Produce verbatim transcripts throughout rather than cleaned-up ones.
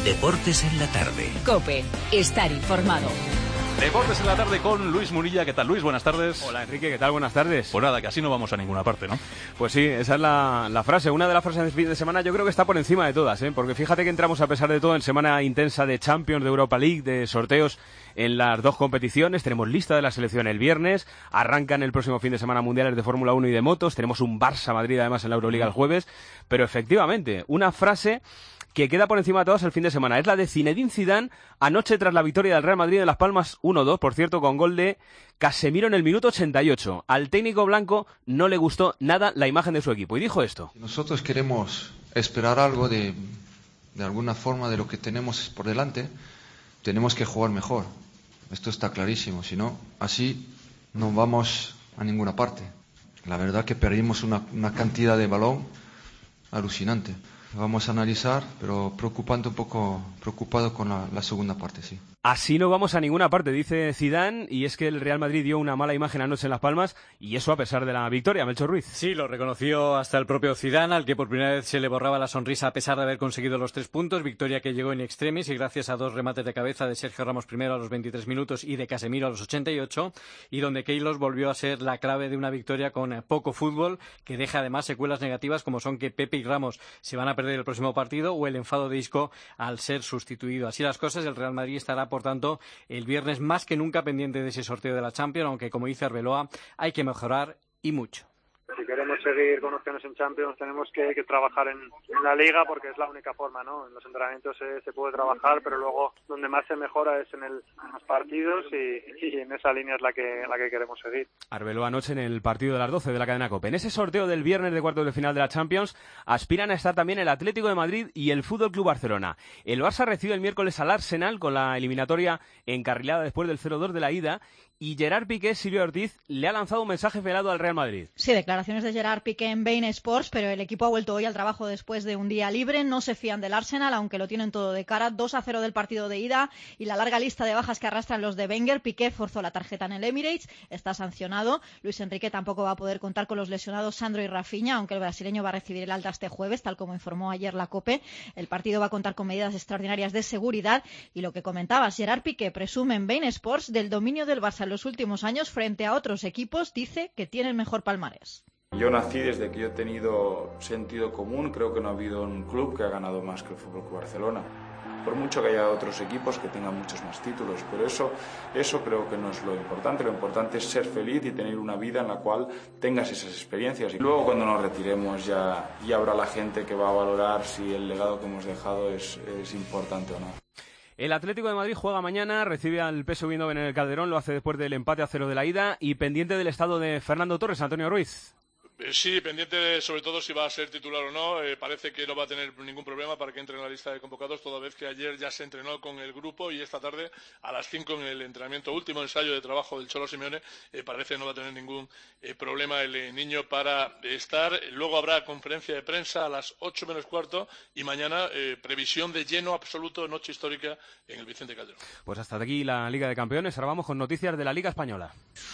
Deportes en la tarde. COPE. Estar informado. Deportes en la tarde con Luis Munilla. ¿Qué tal, Luis? Buenas tardes. Hola, Enrique. ¿Qué tal? Buenas tardes. Pues nada, que así no vamos a ninguna parte, ¿no? Pues sí, esa es la, la frase. Una de las frases de fin de semana yo creo que está por encima de todas, ¿eh? Porque fíjate que entramos, a pesar de todo, en semana intensa de Champions, de Europa League, de sorteos en las dos competiciones. Tenemos lista de la selección el viernes. Arrancan el próximo fin de semana mundiales de Fórmula uno y de motos. Tenemos un Barça-Madrid, además, en la Euroliga el jueves. Pero efectivamente, una frase que queda por encima de todas el fin de semana. Es la de Zinedine Zidane anoche tras la victoria del Real Madrid en Las Palmas uno dos, por cierto, con gol de Casemiro en el minuto ochenta y ocho. Al técnico blanco no le gustó nada la imagen de su equipo y dijo esto. Si nosotros queremos esperar algo de, de alguna forma de lo que tenemos por delante, tenemos que jugar mejor. Esto está clarísimo, si no, así no vamos a ninguna parte. La verdad que perdimos una, una cantidad de balón alucinante. Vamos a analizar, pero preocupante un poco, preocupado con la, la segunda parte, sí. Así no vamos a ninguna parte, dice Zidane, y es que el Real Madrid dio una mala imagen anoche en Las Palmas, y eso a pesar de la victoria. Melchor Ruiz. Sí, lo reconoció hasta el propio Zidane, al que por primera vez se le borraba la sonrisa a pesar de haber conseguido los tres puntos, victoria que llegó in extremis y gracias a dos remates de cabeza de Sergio Ramos primero a los veintitrés minutos y de Casemiro a los ochenta y ocho, y donde Queiroz volvió a ser la clave de una victoria con poco fútbol, que deja además secuelas negativas como son que Pepe y Ramos se van a perder el próximo partido o el enfado de Isco al ser sustituido. Así las cosas, el Real Madrid estará por tanto el viernes más que nunca pendiente de ese sorteo de la Champions, aunque como dice Arbeloa hay que mejorar y mucho. Si queremos seguir con opciones en Champions tenemos que, que trabajar en, en la Liga porque es la única forma, ¿no? En los entrenamientos se, se puede trabajar, pero luego donde más se mejora es en, el, en los partidos y, y en esa línea es la que, la que queremos seguir. Arbeloa anoche en el partido de las doce de la cadena COPE. En ese sorteo del viernes de cuartos de final de la Champions aspiran a estar también el Atlético de Madrid y el Fútbol Club Barcelona. El Barça recibe el miércoles al Arsenal con la eliminatoria encarrilada después del cero dos de la ida. Y Gerard Piqué, Silvia Ortiz, le ha lanzado un mensaje velado al Real Madrid. Sí, declaraciones de Gerard Piqué en Bein Sports, pero el equipo ha vuelto hoy al trabajo después de un día libre. No se fían del Arsenal, aunque lo tienen todo de cara. dos a cero del partido de ida y la larga lista de bajas que arrastran los de Wenger. Piqué forzó la tarjeta en el Emirates, está sancionado. Luis Enrique tampoco va a poder contar con los lesionados Sandro y Rafinha, aunque el brasileño va a recibir el alta este jueves, tal como informó ayer la COPE. El partido va a contar con medidas extraordinarias de seguridad y lo que comentabas, Gerard Piqué presume en Bein Sports del dominio del Barça en los últimos años frente a otros equipos, dice que tienen mejor palmarés. Yo nací desde que yo he tenido sentido común, creo que no ha habido un club que ha ganado más que el F C Barcelona. Por mucho que haya otros equipos que tengan muchos más títulos, pero eso, eso creo que no es lo importante. Lo importante es ser feliz y tener una vida en la cual tengas esas experiencias. Y luego cuando nos retiremos ya, ya habrá la gente que va a valorar si el legado que hemos dejado es, es importante o no. El Atlético de Madrid juega mañana, recibe al P S V Eindhoven en el Calderón, lo hace después del empate a cero de la ida y pendiente del estado de Fernando Torres. Antonio Ruiz. Sí, pendiente de, sobre todo si va a ser titular o no. Eh, parece que no va a tener ningún problema para que entre en la lista de convocados, toda vez que ayer ya se entrenó con el grupo y esta tarde a las cinco en el entrenamiento último ensayo de trabajo del Cholo Simeone eh, parece que no va a tener ningún eh, problema el eh, niño para estar. Luego habrá conferencia de prensa a las ocho menos cuarto y mañana eh, previsión de lleno absoluto, noche histórica en el Vicente Calderón. Pues hasta aquí la Liga de Campeones. Ahora vamos con noticias de la Liga Española.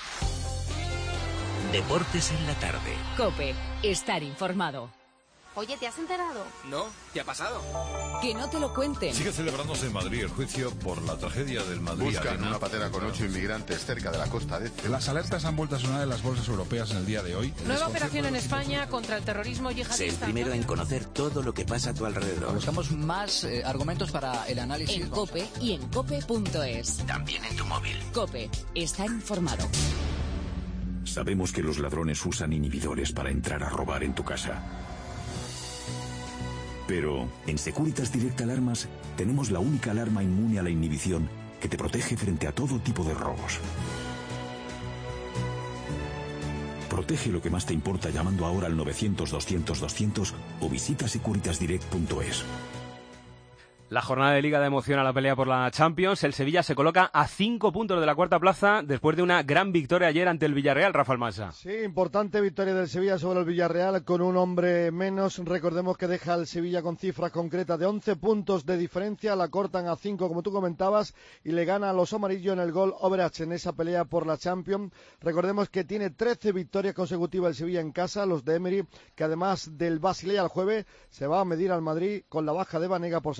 Deportes en la tarde. COPE. Estar informado. Oye, ¿te has enterado? No, ¿qué ha pasado? Que no te lo cuenten. Sigue celebrándose en Madrid el juicio por la tragedia del Madrid. Buscan una patera con ocho inmigrantes cerca de la costa de... Las alertas han vuelto a sonar en las bolsas europeas en el día de hoy. Nueva operación en España contra el terrorismo yihadista. Sé el primero en conocer todo lo que pasa a tu alrededor. Buscamos más eh, argumentos para el análisis. En COPE y en cope punto es. También en tu móvil. COPE. Estar informado. Sabemos que los ladrones usan inhibidores para entrar a robar en tu casa. Pero en Securitas Direct Alarmas tenemos la única alarma inmune a la inhibición que te protege frente a todo tipo de robos. Protege lo que más te importa llamando ahora al novecientos doscientos doscientos o visita securitas direct punto es. La jornada de Liga da emoción a la pelea por la Champions. El Sevilla se coloca a cinco puntos de la cuarta plaza después de una gran victoria ayer ante el Villarreal, Rafael Massa. Sí, importante victoria del Sevilla sobre el Villarreal con un hombre menos. Recordemos que deja al Sevilla con cifras concretas de once puntos de diferencia. La cortan a cinco, como tú comentabas, y le gana a los amarillos en el gol Obrach en esa pelea por la Champions. Recordemos que tiene trece victorias consecutivas el Sevilla en casa, los de Emery, que además del Basilea el jueves se va a medir al Madrid con la baja de Banega por sanción y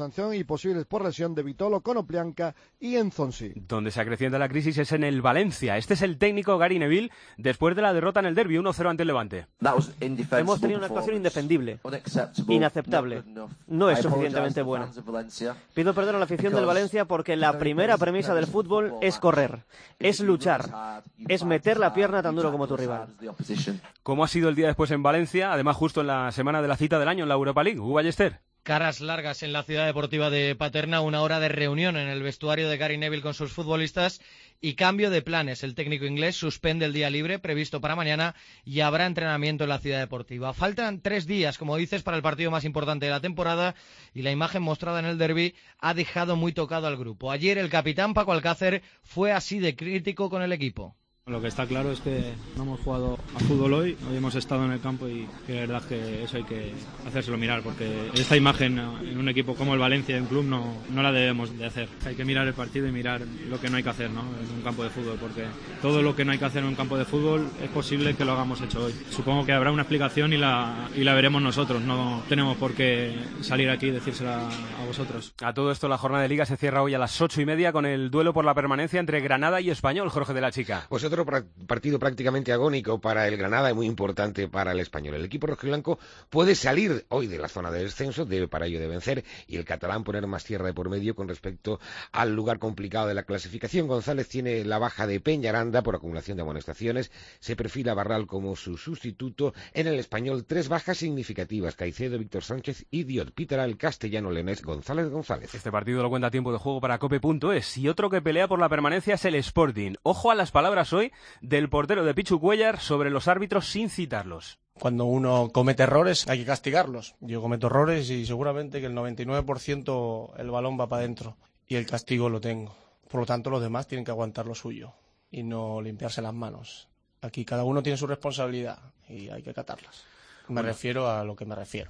y posibles por lesión de Vitolo, Konoplyanka y Enzonsi. Donde se acrecienta la crisis es en el Valencia. Este es el técnico Gary Neville después de la derrota en el derbi uno cero ante el Levante. Hemos tenido una actuación indefendible, inaceptable. No es suficientemente buena. Pido perdón a la afición del Valencia porque la primera premisa del fútbol es correr, es luchar, es meter la pierna tan duro como tu rival. ¿Cómo ha sido el día después en Valencia? Además, justo en la semana de la cita del año en la Europa League. Hugo Ballester. Caras largas en la ciudad deportiva de Paterna, una hora de reunión en el vestuario de Gary Neville con sus futbolistas y cambio de planes. El técnico inglés suspende el día libre previsto para mañana y habrá entrenamiento en la ciudad deportiva. Faltan tres días, como dices, para el partido más importante de la temporada y la imagen mostrada en el derbi ha dejado muy tocado al grupo. Ayer el capitán Paco Alcácer fue así de crítico con el equipo. Lo que está claro es que no hemos jugado a fútbol hoy, hoy hemos estado en el campo y que es verdad que eso hay que hacérselo mirar, porque esta imagen en un equipo como el Valencia, en un club, no, no la debemos de hacer. Hay que mirar el partido y mirar lo que no hay que hacer, ¿no?, en un campo de fútbol, porque todo lo que no hay que hacer en un campo de fútbol es posible que lo hagamos hecho hoy. Supongo que habrá una explicación y la, y la veremos nosotros, no tenemos por qué salir aquí y decírsela a vosotros. A todo esto, la jornada de Liga se cierra hoy a las ocho y media con el duelo por la permanencia entre Granada y Español, Jorge de la Chica. Pues otro partido prácticamente agónico para el Granada y muy importante para el Español. El equipo rojiblanco puede salir hoy de la zona de descenso, debe para ello de vencer, y el catalán poner más tierra de por medio con respecto al lugar complicado de la clasificación. González tiene la baja de Peñaranda por acumulación de amonestaciones, se perfila Barral como su sustituto. En el Español, tres bajas significativas: Caicedo, Víctor Sánchez y Diot. Pitará el castellano-leonés González González. Este partido lo cuenta a tiempo de juego para cope punto es. Y otro que pelea por la permanencia es el Sporting. Ojo a las palabras hoy del portero de Pichu Cuellar sobre los árbitros sin citarlos. Cuando uno comete errores hay que castigarlos. Yo cometo errores y seguramente que el noventa y nueve por ciento el balón va para adentro y el castigo lo tengo. Por lo tanto, los demás tienen que aguantar lo suyo y no limpiarse las manos. Aquí cada uno tiene su responsabilidad y hay que acatarlas. Me bueno. refiero a lo que me refiero.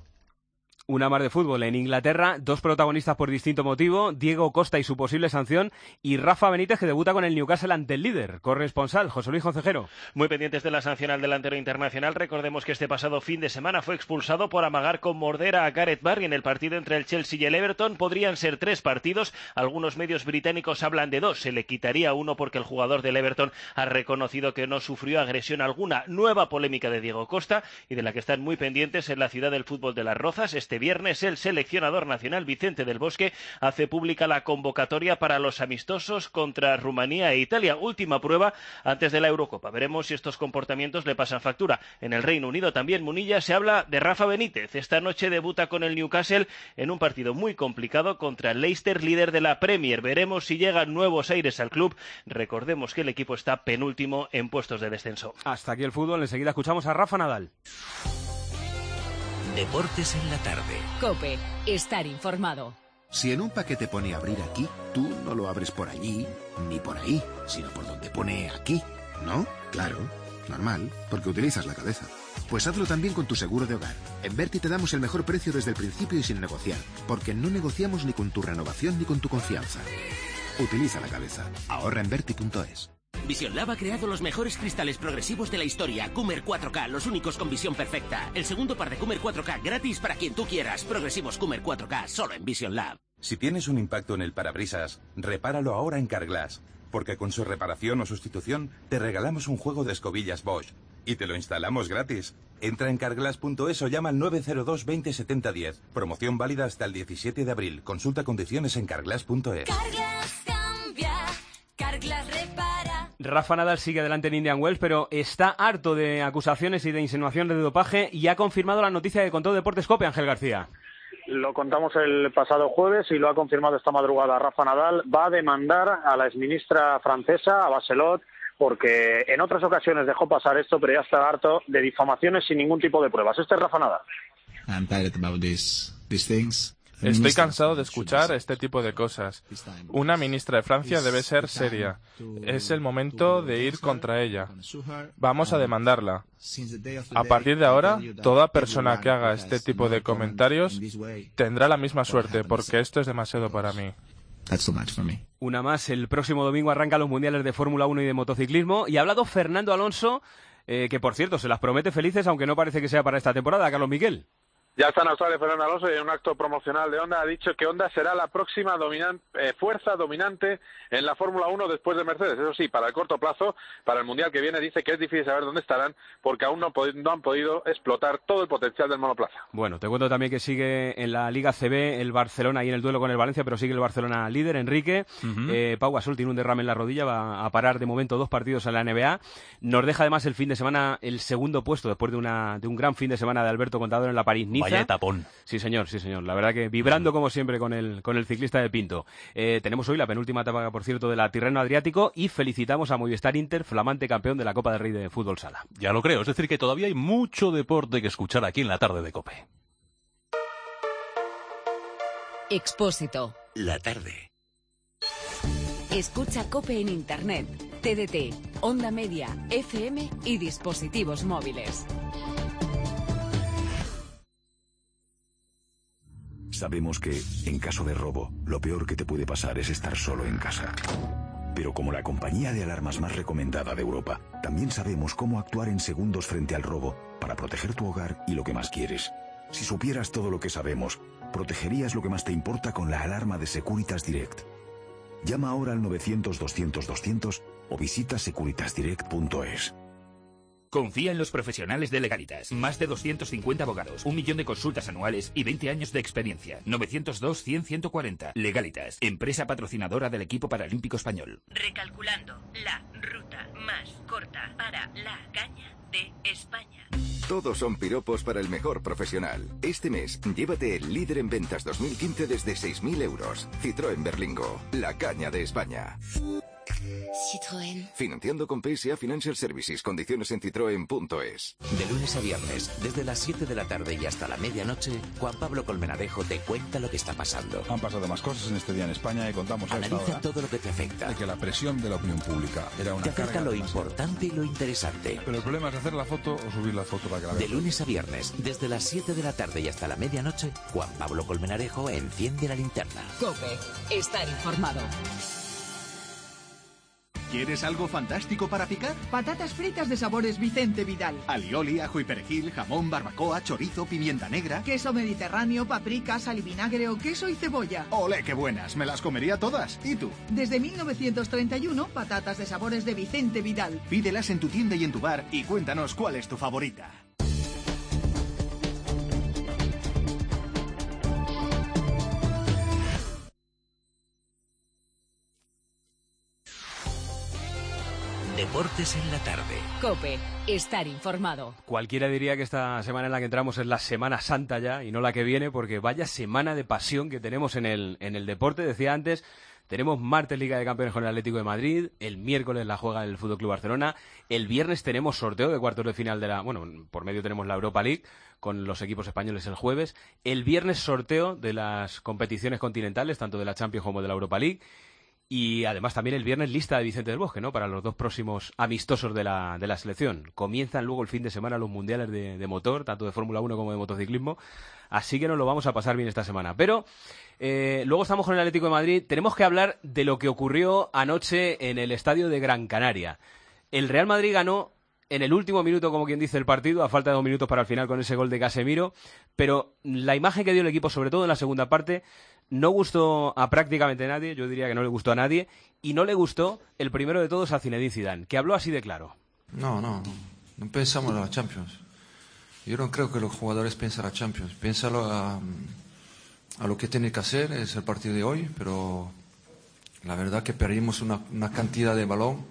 Una mar de fútbol en Inglaterra, dos protagonistas por distinto motivo, Diego Costa y su posible sanción, y Rafa Benítez, que debuta con el Newcastle ante el líder. Corresponsal, José Luis Concejero. Muy pendientes de la sanción al delantero internacional. Recordemos que este pasado fin de semana fue expulsado por amagar con mordera a Gareth Barry en el partido entre el Chelsea y el Everton. Podrían ser tres partidos, algunos medios británicos hablan de dos. Se le quitaría uno porque el jugador del Everton ha reconocido que no sufrió agresión alguna. Nueva polémica de Diego Costa y de la que están muy pendientes en la ciudad del fútbol de Las Rozas. Este Este viernes el seleccionador nacional Vicente del Bosque hace pública la convocatoria para los amistosos contra Rumanía e Italia, última prueba antes de la Eurocopa. Veremos si estos comportamientos le pasan factura. En el Reino Unido también, Munilla, se habla de Rafa Benítez. Esta noche debuta con el Newcastle en un partido muy complicado contra el Leicester, líder de la Premier. Veremos si llegan nuevos aires al club. Recordemos que el equipo está penúltimo en puestos de descenso. Hasta aquí el fútbol. Enseguida escuchamos a Rafa Nadal. Deportes en la tarde. COPE. Estar informado. Si en un paquete pone abrir aquí, tú no lo abres por allí ni por ahí, sino por donde pone aquí, ¿no? Claro, normal, porque utilizas la cabeza. Pues hazlo también con tu seguro de hogar. En Verti te damos el mejor precio desde el principio y sin negociar, porque no negociamos ni con tu renovación ni con tu confianza. Utiliza la cabeza. Ahorra en Verti punto es. Vision Lab ha creado los mejores cristales progresivos de la historia. Coomer cuatro K, los únicos con visión perfecta. El segundo par de Coomer cuatro K gratis para quien tú quieras. Progresivos Coomer cuatro K, solo en Vision Lab. Si tienes un impacto en el parabrisas, repáralo ahora en Carglass, porque con su reparación o sustitución te regalamos un juego de escobillas Bosch y te lo instalamos gratis. Entra en carglass punto es o llama al nueve cero dos veinte setenta diez. Promoción válida hasta el diecisiete de abril. Consulta condiciones en carglass punto es. Carglass cambia, Carglass repara. Rafa Nadal sigue adelante en Indian Wells, pero está harto de acusaciones y de insinuaciones de dopaje y ha confirmado la noticia que contó Deportes COPE, Ángel García. Lo contamos el pasado jueves y lo ha confirmado esta madrugada Rafa Nadal. Va a demandar a la exministra francesa, a Bachelot, porque en otras ocasiones dejó pasar esto, pero ya está harto de difamaciones sin ningún tipo de pruebas. Este es Rafa Nadal. I'm tired about this, these things. Estoy cansado de escuchar este tipo de cosas. Una ministra de Francia debe ser seria. Es el momento de ir contra ella. Vamos a demandarla. A partir de ahora, toda persona que haga este tipo de comentarios tendrá la misma suerte, porque esto es demasiado para mí. Una más, el próximo domingo arrancan los mundiales de Fórmula uno y de motociclismo y ha hablado Fernando Alonso, eh, que por cierto se las promete felices, aunque no parece que sea para esta temporada, Carlos Miguel. Ya está en Australia Fernando Alonso y en un acto promocional de Honda ha dicho que Honda será la próxima dominan, eh, fuerza dominante en la Fórmula uno después de Mercedes. Eso sí, para el corto plazo, para el Mundial que viene, dice que es difícil saber dónde estarán porque aún no, no han podido explotar todo el potencial del monoplaza. Bueno, te cuento también que sigue en la Liga C B el Barcelona y en el duelo con el Valencia, pero sigue el Barcelona líder, Enrique. Uh-huh. eh, Pau Gasol tiene un derrame en la rodilla, va a parar de momento dos partidos en la N B A. Nos deja además el fin de semana el segundo puesto después de, una, de un gran fin de semana de Alberto Contador en la París-Niza. Vaya tapón. Sí, señor, sí, señor. La verdad que vibrando como siempre con el, con el ciclista de Pinto. Eh, tenemos hoy la penúltima etapa, por cierto, de la Tirreno Adriático y felicitamos a Movistar Inter, flamante campeón de la Copa del Rey de Fútbol Sala. Ya lo creo, es decir que todavía hay mucho deporte que escuchar aquí en la tarde de COPE. Expósito. La tarde. Escucha COPE en Internet, T D T, Onda Media, F M y dispositivos móviles. Sabemos que, en caso de robo, lo peor que te puede pasar es estar solo en casa. Pero como la compañía de alarmas más recomendada de Europa, también sabemos cómo actuar en segundos frente al robo para proteger tu hogar y lo que más quieres. Si supieras todo lo que sabemos, protegerías lo que más te importa con la alarma de Securitas Direct. Llama ahora al novecientos doscientos doscientos o visita securitas direct punto es. Confía en los profesionales de Legalitas. Más de doscientos cincuenta abogados, un millón de consultas anuales y veinte años de experiencia. novecientos dos, cien, ciento cuarenta. Legalitas, empresa patrocinadora del equipo paralímpico español. Recalculando la ruta más corta para la caña de España. Todos son piropos para el mejor profesional. Este mes, llévate el líder en ventas dos mil quince desde seis mil euros. Citroën Berlingo, la caña de España. Citroën. Financiando con P S A Financial Services. Condiciones en citroen punto es. De lunes a viernes, desde las siete de la tarde y hasta la medianoche, Juan Pablo Colmenarejo te cuenta lo que está pasando. Han pasado más cosas en este día en España y contamos a esta Analiza hora todo lo que te afecta. de que la presión de la opinión pública era una Te acerca carga lo demasiado. importante y lo interesante. Pero el problema es hacer la foto o subir la foto para que la De vean. lunes a viernes, desde las siete de la tarde y hasta la medianoche, Juan Pablo Colmenarejo enciende la linterna. COPE. Estar informado. ¿Quieres algo fantástico para picar? Patatas fritas de sabores Vicente Vidal. Alioli, ajo y perejil, jamón, barbacoa, chorizo, pimienta negra. Queso mediterráneo, paprika, sal y vinagre o queso y cebolla. ¡Ole, qué buenas! Me las comería todas. ¿Y tú? Desde mil novecientos treinta y uno, patatas de sabores de Vicente Vidal. Pídelas en tu tienda y en tu bar y cuéntanos cuál es tu favorita. Deportes en la tarde. COPE. Estar informado. Cualquiera diría que esta semana en la que entramos es la Semana Santa ya y no la que viene, porque vaya semana de pasión que tenemos en el, en el deporte. Decía antes, tenemos martes Liga de Campeones con el Atlético de Madrid, el miércoles la juega el F C Barcelona, el viernes tenemos sorteo de cuartos de final de la... Bueno, por medio tenemos la Europa League con los equipos españoles el jueves, el viernes sorteo de las competiciones continentales, tanto de la Champions como de la Europa League. Y además también el viernes lista de Vicente del Bosque, ¿no? Para los dos próximos amistosos de la, de la selección. Comienzan luego el fin de semana los mundiales de, de motor, tanto de Fórmula uno como de motociclismo. Así que nos lo vamos a pasar bien esta semana. Pero eh, luego estamos con el Atlético de Madrid. Tenemos que hablar de lo que ocurrió anoche en el estadio de Gran Canaria. El Real Madrid ganó en el último minuto, como quien dice, el partido, a falta de dos minutos para el final con ese gol de Casemiro. Pero la imagen que dio el equipo, sobre todo en la segunda parte, no gustó a prácticamente nadie, yo diría que no le gustó a nadie, y no le gustó el primero de todos a Zinedine Zidane, que habló así de claro. No, no, no pensamos en la Champions. Yo no creo que los jugadores piensen en la Champions. Piénsalo a, a lo que tiene que hacer, es el partido de hoy, pero la verdad que perdimos una, una cantidad de balón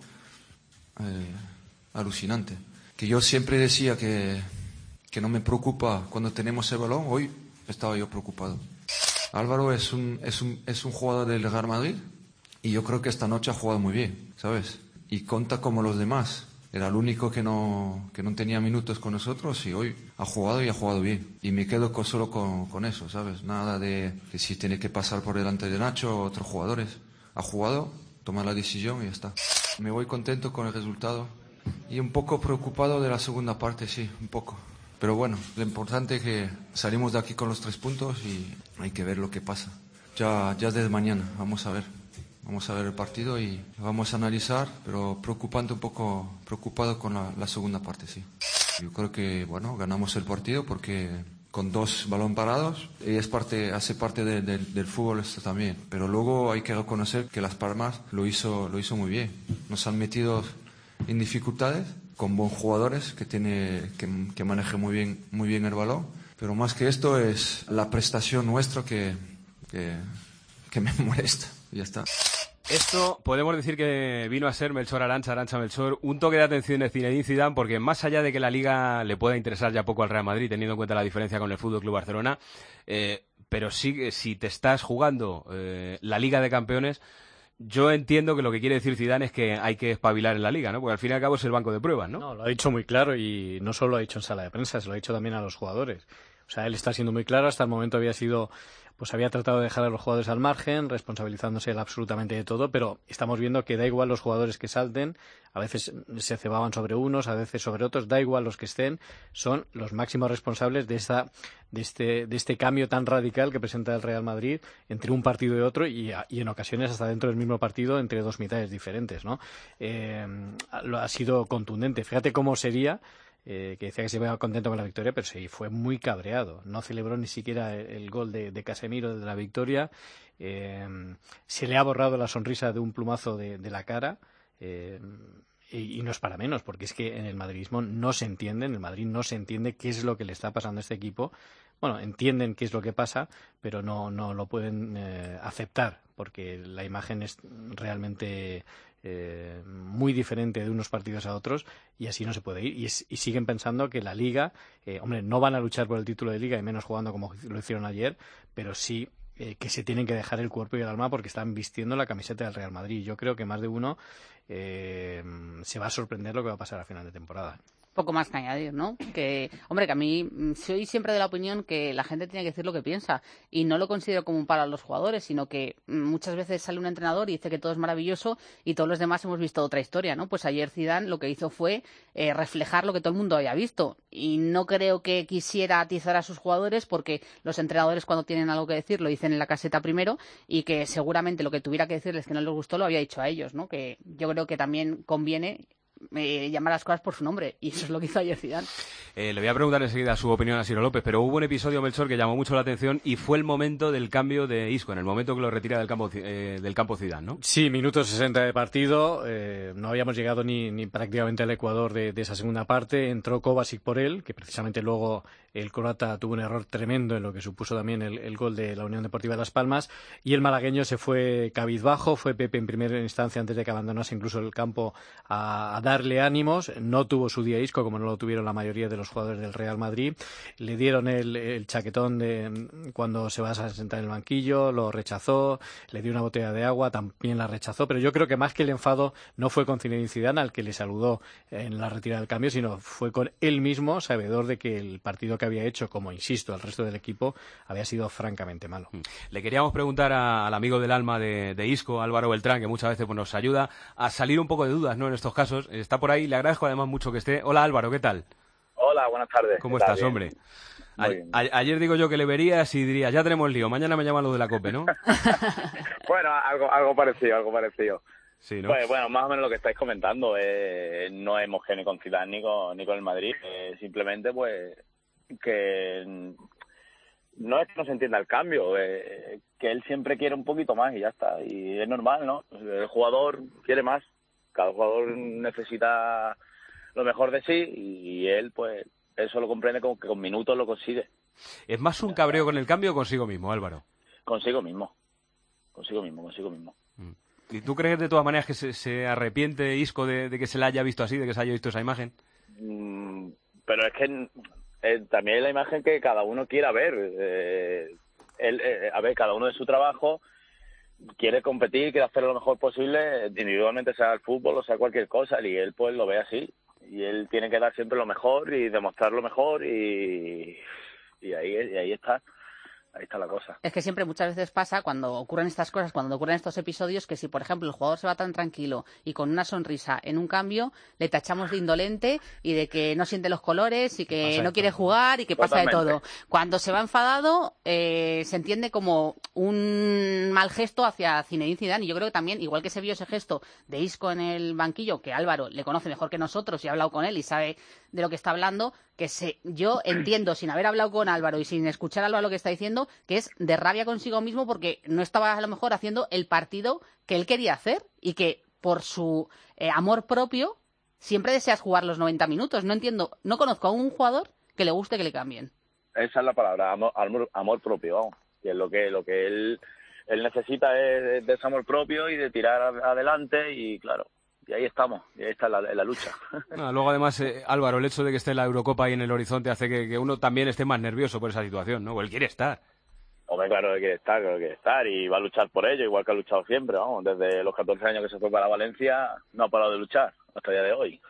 eh, alucinante. Que yo siempre decía que, que no me preocupa cuando tenemos el balón, hoy estaba yo preocupado. Álvaro es un, es un, es un jugador del Real Madrid y yo creo que esta noche ha jugado muy bien, ¿sabes? Y cuenta como los demás. Era el único que no, que no tenía minutos con nosotros y hoy ha jugado y ha jugado bien. Y me quedo con, solo con, con eso, ¿sabes? Nada de que si tiene que pasar por delante de Nacho o otros jugadores. Ha jugado, toma la decisión y ya está. Me voy contento con el resultado y un poco preocupado de la segunda parte, sí, un poco. Pero bueno, lo importante es que salimos de aquí con los tres puntos y hay que ver lo que pasa. Ya, ya desde mañana, vamos a ver. Vamos a ver el partido y vamos a analizar, pero preocupante un poco, preocupado con la, la segunda parte, sí. Yo creo que, bueno, ganamos el partido porque con dos balón parados y es parte, hace parte de, de, del fútbol esto también. Pero luego hay que reconocer que Las Palmas lo hizo, lo hizo muy bien. Nos han metido en dificultades con buenos jugadores que, tiene, que, que manejan muy bien, muy bien el balón. Pero más que esto es la prestación nuestra que, que, que me molesta. Y ya está. Esto podemos decir que vino a ser Melchor Arantxa, Arantxa Melchor, un toque de atención de Zinedine Zidane, porque más allá de que la Liga le pueda interesar ya poco al Real Madrid, teniendo en cuenta la diferencia con el F C Barcelona, eh, pero sí, si te estás jugando eh, la Liga de Campeones, yo entiendo que lo que quiere decir Zidane es que hay que espabilar en la Liga, ¿no? Porque al fin y al cabo es el banco de pruebas, ¿no? No, lo ha dicho muy claro y no solo lo ha dicho en sala de prensa, se lo ha dicho también a los jugadores. O sea, él está siendo muy claro, hasta el momento había sido... pues había tratado de dejar a los jugadores al margen, responsabilizándose él absolutamente de todo, pero estamos viendo que da igual los jugadores que salten, a veces se cebaban sobre unos, a veces sobre otros, da igual los que estén, son los máximos responsables de esta, de este, de este cambio tan radical que presenta el Real Madrid entre un partido y otro y, y en ocasiones hasta dentro del mismo partido entre dos mitades diferentes, ¿no? Eh, ha sido contundente. Fíjate cómo sería. Eh, que decía que se iba contento con la victoria, pero sí, fue muy cabreado. No celebró ni siquiera el, el gol de, de Casemiro de la victoria. Eh, se le ha borrado la sonrisa de un plumazo de, de la cara. Eh, y, y no es para menos, porque es que en el madridismo no se entiende, en el Madrid no se entiende qué es lo que le está pasando a este equipo. Bueno, entienden qué es lo que pasa, pero no, no lo pueden eh, aceptar, porque la imagen es realmente... Eh, muy diferente de unos partidos a otros y así no se puede ir y, es, y siguen pensando que la Liga, eh, hombre, no van a luchar por el título de Liga y menos jugando como lo hicieron ayer, pero sí eh, que se tienen que dejar el cuerpo y el alma porque están vistiendo la camiseta del Real Madrid. Yo creo que más de uno eh, se va a sorprender lo que va a pasar a final de temporada. Poco más que añadir, ¿no? Que, hombre, que a mí soy siempre de la opinión que la gente tiene que decir lo que piensa y no lo considero como un palo a los jugadores, sino que muchas veces sale un entrenador y dice que todo es maravilloso y todos los demás hemos visto otra historia, ¿no? Pues ayer Zidane lo que hizo fue eh, reflejar lo que todo el mundo había visto y no creo que quisiera atizar a sus jugadores porque los entrenadores cuando tienen algo que decir lo dicen en la caseta primero y que seguramente lo que tuviera que decirles que no les gustó lo había dicho a ellos, ¿no? Que yo creo que también conviene Eh, llamar las cosas por su nombre y eso es lo que hizo ayer Zidane. Eh, le voy a preguntar enseguida su opinión a Ciro López, pero hubo un episodio, Melchor, que llamó mucho la atención y fue el momento del cambio de Isco, en el momento que lo retira del campo eh, del campo Zidane, ¿no? Sí, minuto sesenta de partido, eh, no habíamos llegado ni, ni prácticamente al Ecuador de, de esa segunda parte, entró Kovacic por él, que precisamente luego el croata tuvo un error tremendo en lo que supuso también el, el gol de la Unión Deportiva de Las Palmas y el malagueño se fue cabizbajo, fue Pepe en primera instancia antes de que abandonase incluso el campo a, a darle ánimos, no tuvo su día Isco como no lo tuvieron la mayoría de los jugadores del Real Madrid, le dieron el, el chaquetón de cuando se va a sentar en el banquillo, lo rechazó, le dio una botella de agua, también la rechazó, pero yo creo que más que el enfado no fue con Zinedine Zidane al que le saludó en la retirada del cambio, sino fue con él mismo, sabedor de que el partido que había hecho, como insisto, el resto del equipo había sido francamente malo. Le queríamos preguntar a, al amigo del alma de, de Isco, Álvaro Beltrán, que muchas veces pues, nos ayuda a salir un poco de dudas, ¿no? En estos casos, está por ahí, le agradezco además mucho que esté. Hola Álvaro, ¿qué tal? Hola, buenas tardes. ¿Cómo estás, bien? hombre? A, a, ayer digo yo que le verías y dirías, ya tenemos lío, mañana me llaman los de la COPE, ¿no? Bueno, algo, algo parecido, algo parecido. Sí, ¿no? Pues bueno, más o menos lo que estáis comentando, eh, no es homogéneo con Zidane ni con, ni con el Madrid, eh, simplemente pues que no es que no se entienda el cambio, eh, que él siempre quiere un poquito más y ya está, y es normal, ¿no? El jugador quiere más, cada jugador necesita lo mejor de sí y él pues eso lo comprende como que con minutos lo consigue. ¿Es más un cabreo con el cambio o consigo mismo, Álvaro? Consigo mismo, consigo mismo, consigo mismo. Mm. ¿Y tú crees de todas maneras que se, se arrepiente Isco de, de que se la haya visto así, de que se haya visto esa imagen? Mm, pero es que eh, también es la imagen que cada uno quiera ver. Eh, él, eh, a ver, cada uno de su trabajo quiere competir, quiere hacer lo mejor posible, individualmente sea el fútbol o sea cualquier cosa, y él pues lo ve así. Y él tiene que dar siempre lo mejor y demostrar lo mejor y, y, ahí, y ahí está. Ahí está la cosa. Es que siempre muchas veces pasa cuando ocurren estas cosas, cuando ocurren estos episodios, que si por ejemplo el jugador se va tan tranquilo y con una sonrisa en un cambio, le tachamos de indolente y de que no siente los colores y que no quiere jugar y que pasa de todo. Cuando se va enfadado, eh, se entiende como un mal gesto hacia Zinedine Zidane, y yo creo que también, igual que se vio ese gesto de Isco en el banquillo, que Álvaro le conoce mejor que nosotros y ha hablado con él y sabe de lo que está hablando, que se, yo entiendo, sin haber hablado con Álvaro y sin escuchar a Álvaro lo que está diciendo, que es de rabia consigo mismo porque no estaba a lo mejor haciendo el partido que él quería hacer y que por su eh, amor propio siempre deseas jugar los noventa minutos. No entiendo, no conozco a un jugador que le guste que le cambien. Esa es la palabra, amor, amor, amor propio, vamos. Y es lo que, lo que él, él necesita es de ese amor propio y de tirar adelante y claro, y ahí estamos, y ahí está la, la lucha. No, luego además, eh, Álvaro, el hecho de que esté la Eurocopa ahí en el horizonte hace que, que uno también esté más nervioso por esa situación, ¿no? O él quiere estar. Hombre, claro que quiere estar, claro que quiere estar y va a luchar por ello, igual que ha luchado siempre, vamos, desde los catorce años que se fue para Valencia no ha parado de luchar hasta el día de hoy.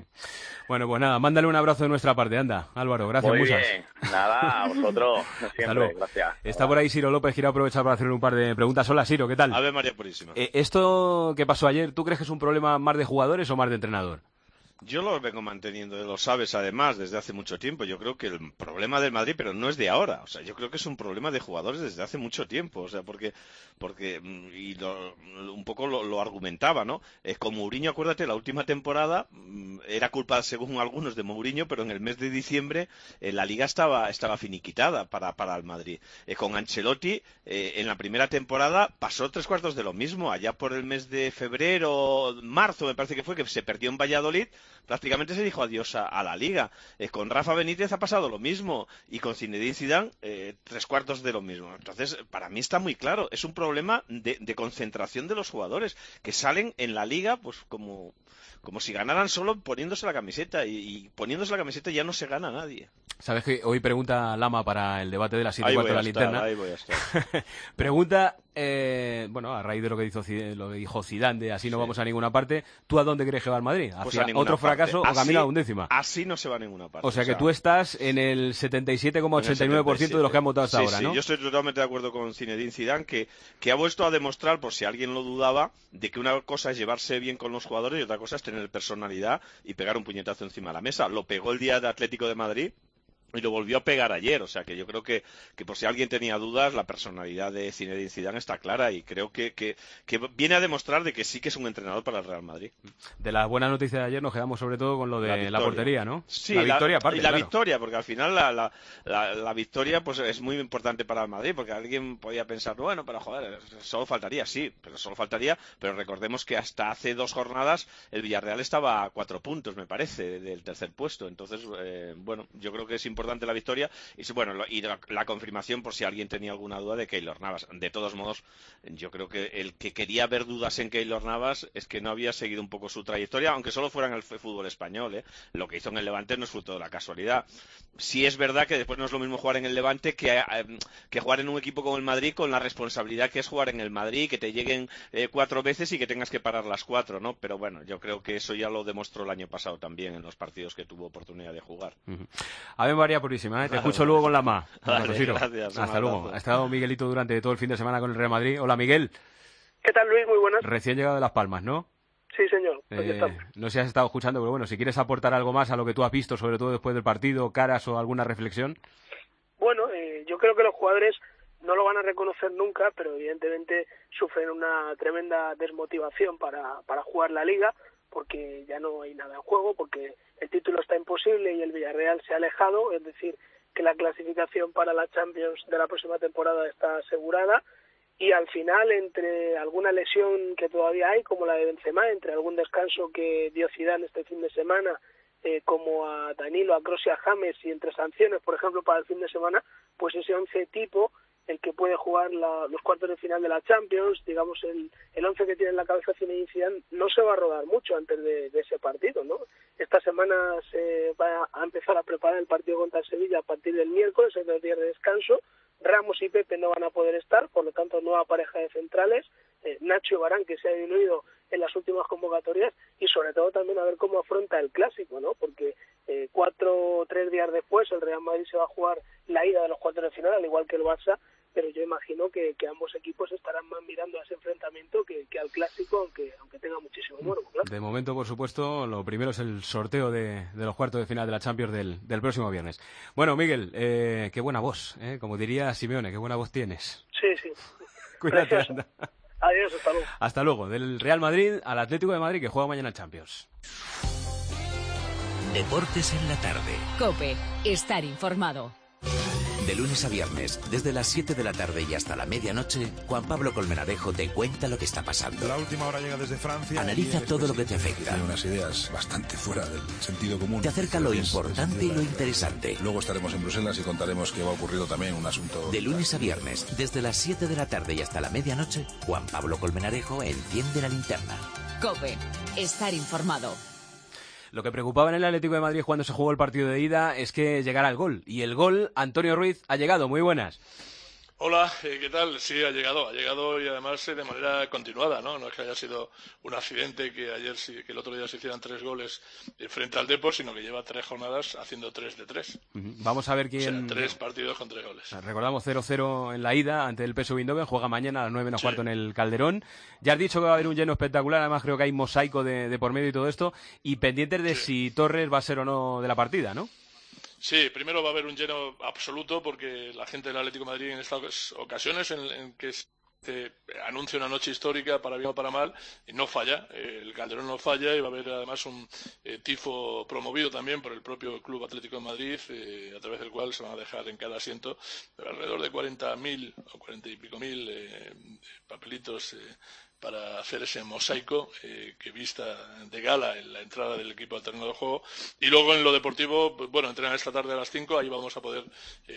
Bueno, pues nada, mándale un abrazo de nuestra parte, anda, Álvaro, gracias Muy muchas. bien, nada, a vosotros, siempre, gracias. Está por ahí Ciro López, quiero aprovechar para hacerle un par de preguntas. Hola, Ciro, ¿qué tal? A ver, María Purísima. Eh, ¿Esto que pasó ayer, tú crees que es un problema más de jugadores o más de entrenador? Yo lo vengo manteniendo, lo sabes además, desde hace mucho tiempo. Yo creo que el problema del Madrid, pero no es de ahora. O sea, yo creo que es un problema de jugadores desde hace mucho tiempo. O sea, porque, porque y lo, un poco lo, lo argumentaba, ¿no? Eh, con Mourinho, acuérdate, la última temporada era culpa, según algunos, de Mourinho, pero en el mes de diciembre eh, la Liga estaba, estaba finiquitada para, para el Madrid. Eh, con Ancelotti, eh, en la primera temporada pasó tres cuartos de lo mismo. Allá por el mes de febrero, marzo, me parece que fue, que se perdió en Valladolid. Prácticamente se dijo adiós a, a la Liga. Eh, con Rafa Benítez ha pasado lo mismo y con Zinedine Zidane eh, tres cuartos de lo mismo. Entonces, para mí está muy claro, es un problema de, de concentración de los jugadores que salen en la Liga pues como, como si ganaran solo poniéndose la camiseta y, y poniéndose la camiseta ya no se gana a nadie. Sabes que hoy pregunta Lama para el debate de las siete y cuarto de la linterna. Ahí voy a estar. Pregunta, eh, bueno, a raíz de lo que dijo, lo que dijo Zidane, de así no sí. vamos a ninguna parte, ¿tú a dónde crees que va el Madrid? ¿Hacia pues a otro fracaso parte. o camino así, a undécima? Así no se va a ninguna parte. O sea, o sea que tú estás en el setenta y siete coma ochenta y nueve por ciento de los que han votado hasta sí, ahora, sí, ¿no? Yo estoy totalmente de acuerdo con Zinedine Zidane, que, que ha vuelto a demostrar, por si alguien lo dudaba, de que una cosa es llevarse bien con los jugadores y otra cosa es tener personalidad y pegar un puñetazo encima de la mesa. Lo pegó el día de Atlético de Madrid y lo volvió a pegar ayer, o sea que yo creo que, que por si alguien tenía dudas, la personalidad de Zinedine Zidane está clara y creo que, que, que viene a demostrar de que sí que es un entrenador para el Real Madrid. De las buenas noticias de ayer nos quedamos sobre todo con lo de la, la portería, ¿no? Sí, la victoria aparte, y la claro. victoria, porque al final la, la, la, la victoria pues es muy importante para el Madrid, porque alguien podía pensar, bueno, pero joder, solo faltaría, sí, pero solo faltaría, pero recordemos que hasta hace dos jornadas el Villarreal estaba a cuatro puntos, me parece, del tercer puesto, entonces, eh, bueno, yo creo que es importante la victoria y bueno y la, la confirmación por si alguien tenía alguna duda de Keylor Navas. De todos modos, yo creo que el que quería ver dudas en Keylor Navas es que no había seguido un poco su trayectoria, aunque solo fuera en el fútbol español, ¿eh? Lo que hizo en el Levante no es fruto de la casualidad. Sí es verdad que después no es lo mismo jugar en el Levante que, eh, que jugar en un equipo como el Madrid, con la responsabilidad que es jugar en el Madrid, que te lleguen eh, cuatro veces y que tengas que parar las cuatro, ¿no? Pero bueno, yo creo que eso ya lo demostró el año pasado también en los partidos que tuvo oportunidad de jugar. Uh-huh. A ver, María Purísima, ¿eh? Te escucho luego con la ma. Vale, gracias, hasta luego. Ha estado Miguelito durante todo el fin de semana con el Real Madrid. Hola, Miguel. ¿Qué tal, Luis? Muy buenas. Recién llegado de Las Palmas, ¿no? Sí, señor. Eh, no sé si has estado escuchando, pero bueno, si quieres aportar algo más a lo que tú has visto, sobre todo después del partido, caras o alguna reflexión. Bueno, eh, yo creo que los jugadores no lo van a reconocer nunca, pero evidentemente sufren una tremenda desmotivación para, para jugar la Liga, porque ya no hay nada en juego, porque el título está imposible y el Villarreal se ha alejado, es decir, que la clasificación para la Champions de la próxima temporada está asegurada, y al final, entre alguna lesión que todavía hay, como la de Benzema, entre algún descanso que dio Zidane este fin de semana, eh, como a Danilo, a Kroos y a James, y entre sanciones, por ejemplo, para el fin de semana, pues ese once tipo, el que puede jugar la, los cuartos de final de la Champions, digamos, el, el once que tiene en la cabeza Zinedine Zidane, no se va a rodar mucho antes de, de ese partido, ¿no? Esta semana se va a empezar a preparar el partido contra el Sevilla a partir del miércoles, en los días de descanso. Ramos y Pepe no van a poder estar, por lo tanto, nueva pareja de centrales. Eh, Nacho y Varane, que se ha diluido en las últimas convocatorias, y sobre todo también a ver cómo afronta el Clásico, ¿no? Porque eh, cuatro o tres días después el Real Madrid se va a jugar la ida de los cuartos de final, al igual que el Barça, pero yo imagino que, que ambos equipos estarán más mirando a ese enfrentamiento que, que al Clásico, aunque aunque tenga muchísimo morbo, claro. De momento, por supuesto, lo primero es el sorteo de, de los cuartos de final de la Champions del, del próximo viernes. Bueno, Miguel, eh, qué buena voz, ¿eh? Como diría Simeone, qué buena voz tienes. Sí, sí. Cuídate. Adiós, hasta luego. Hasta luego. Del Real Madrid al Atlético de Madrid, que juega mañana en Champions. Deportes en la tarde. COPE. Estar informado. De lunes a viernes, desde las siete de la tarde y hasta la medianoche, Juan Pablo Colmenarejo te cuenta lo que está pasando. La última hora llega desde Francia. Analiza todo lo que te afecta. Tiene unas ideas bastante fuera del sentido común. Te acerca lo importante y lo interesante. Luego estaremos en Bruselas y contaremos que va ocurrido también un asunto... De lunes a viernes, desde las siete de la tarde y hasta la medianoche, Juan Pablo Colmenarejo enciende la linterna. COPE. Estar informado. Lo que preocupaba en el Atlético de Madrid cuando se jugó el partido de ida es que llegara el gol. Y el gol, Antonio Ruiz, ha llegado. Muy buenas. Hola, eh, ¿qué tal? Sí, ha llegado, ha llegado y además eh, de manera continuada, ¿no? No es que haya sido un accidente que ayer, sí, que el otro día se hicieran tres goles eh, frente al Depor, sino que lleva tres jornadas haciendo tres de tres. Uh-huh. Vamos a ver quién... O sea, tres partidos con tres goles. Recordamos cero cero en la ida ante el P S V Eindhoven, juega mañana a las nueve menos Sí. cuarto en el Calderón. Ya has dicho que va a haber un lleno espectacular, además creo que hay mosaico de, de por medio y todo esto, y pendientes de si Torres va a ser o no de la partida, ¿no? Sí, primero va a haber un lleno absoluto porque la gente del Atlético de Madrid en estas ocasiones en, en que se anuncia una noche histórica para bien o para mal, y no falla, eh, el Calderón no falla y va a haber además un eh, tifo promovido también por el propio Club Atlético de Madrid, eh, a través del cual se van a dejar en cada asiento alrededor de cuarenta mil o cuarenta y pico mil eh, papelitos eh, para hacer ese mosaico eh, que vista de gala en la entrada del equipo al terreno de juego. Y luego en lo deportivo, pues, bueno, entrenan esta tarde a las cinco, ahí vamos a poder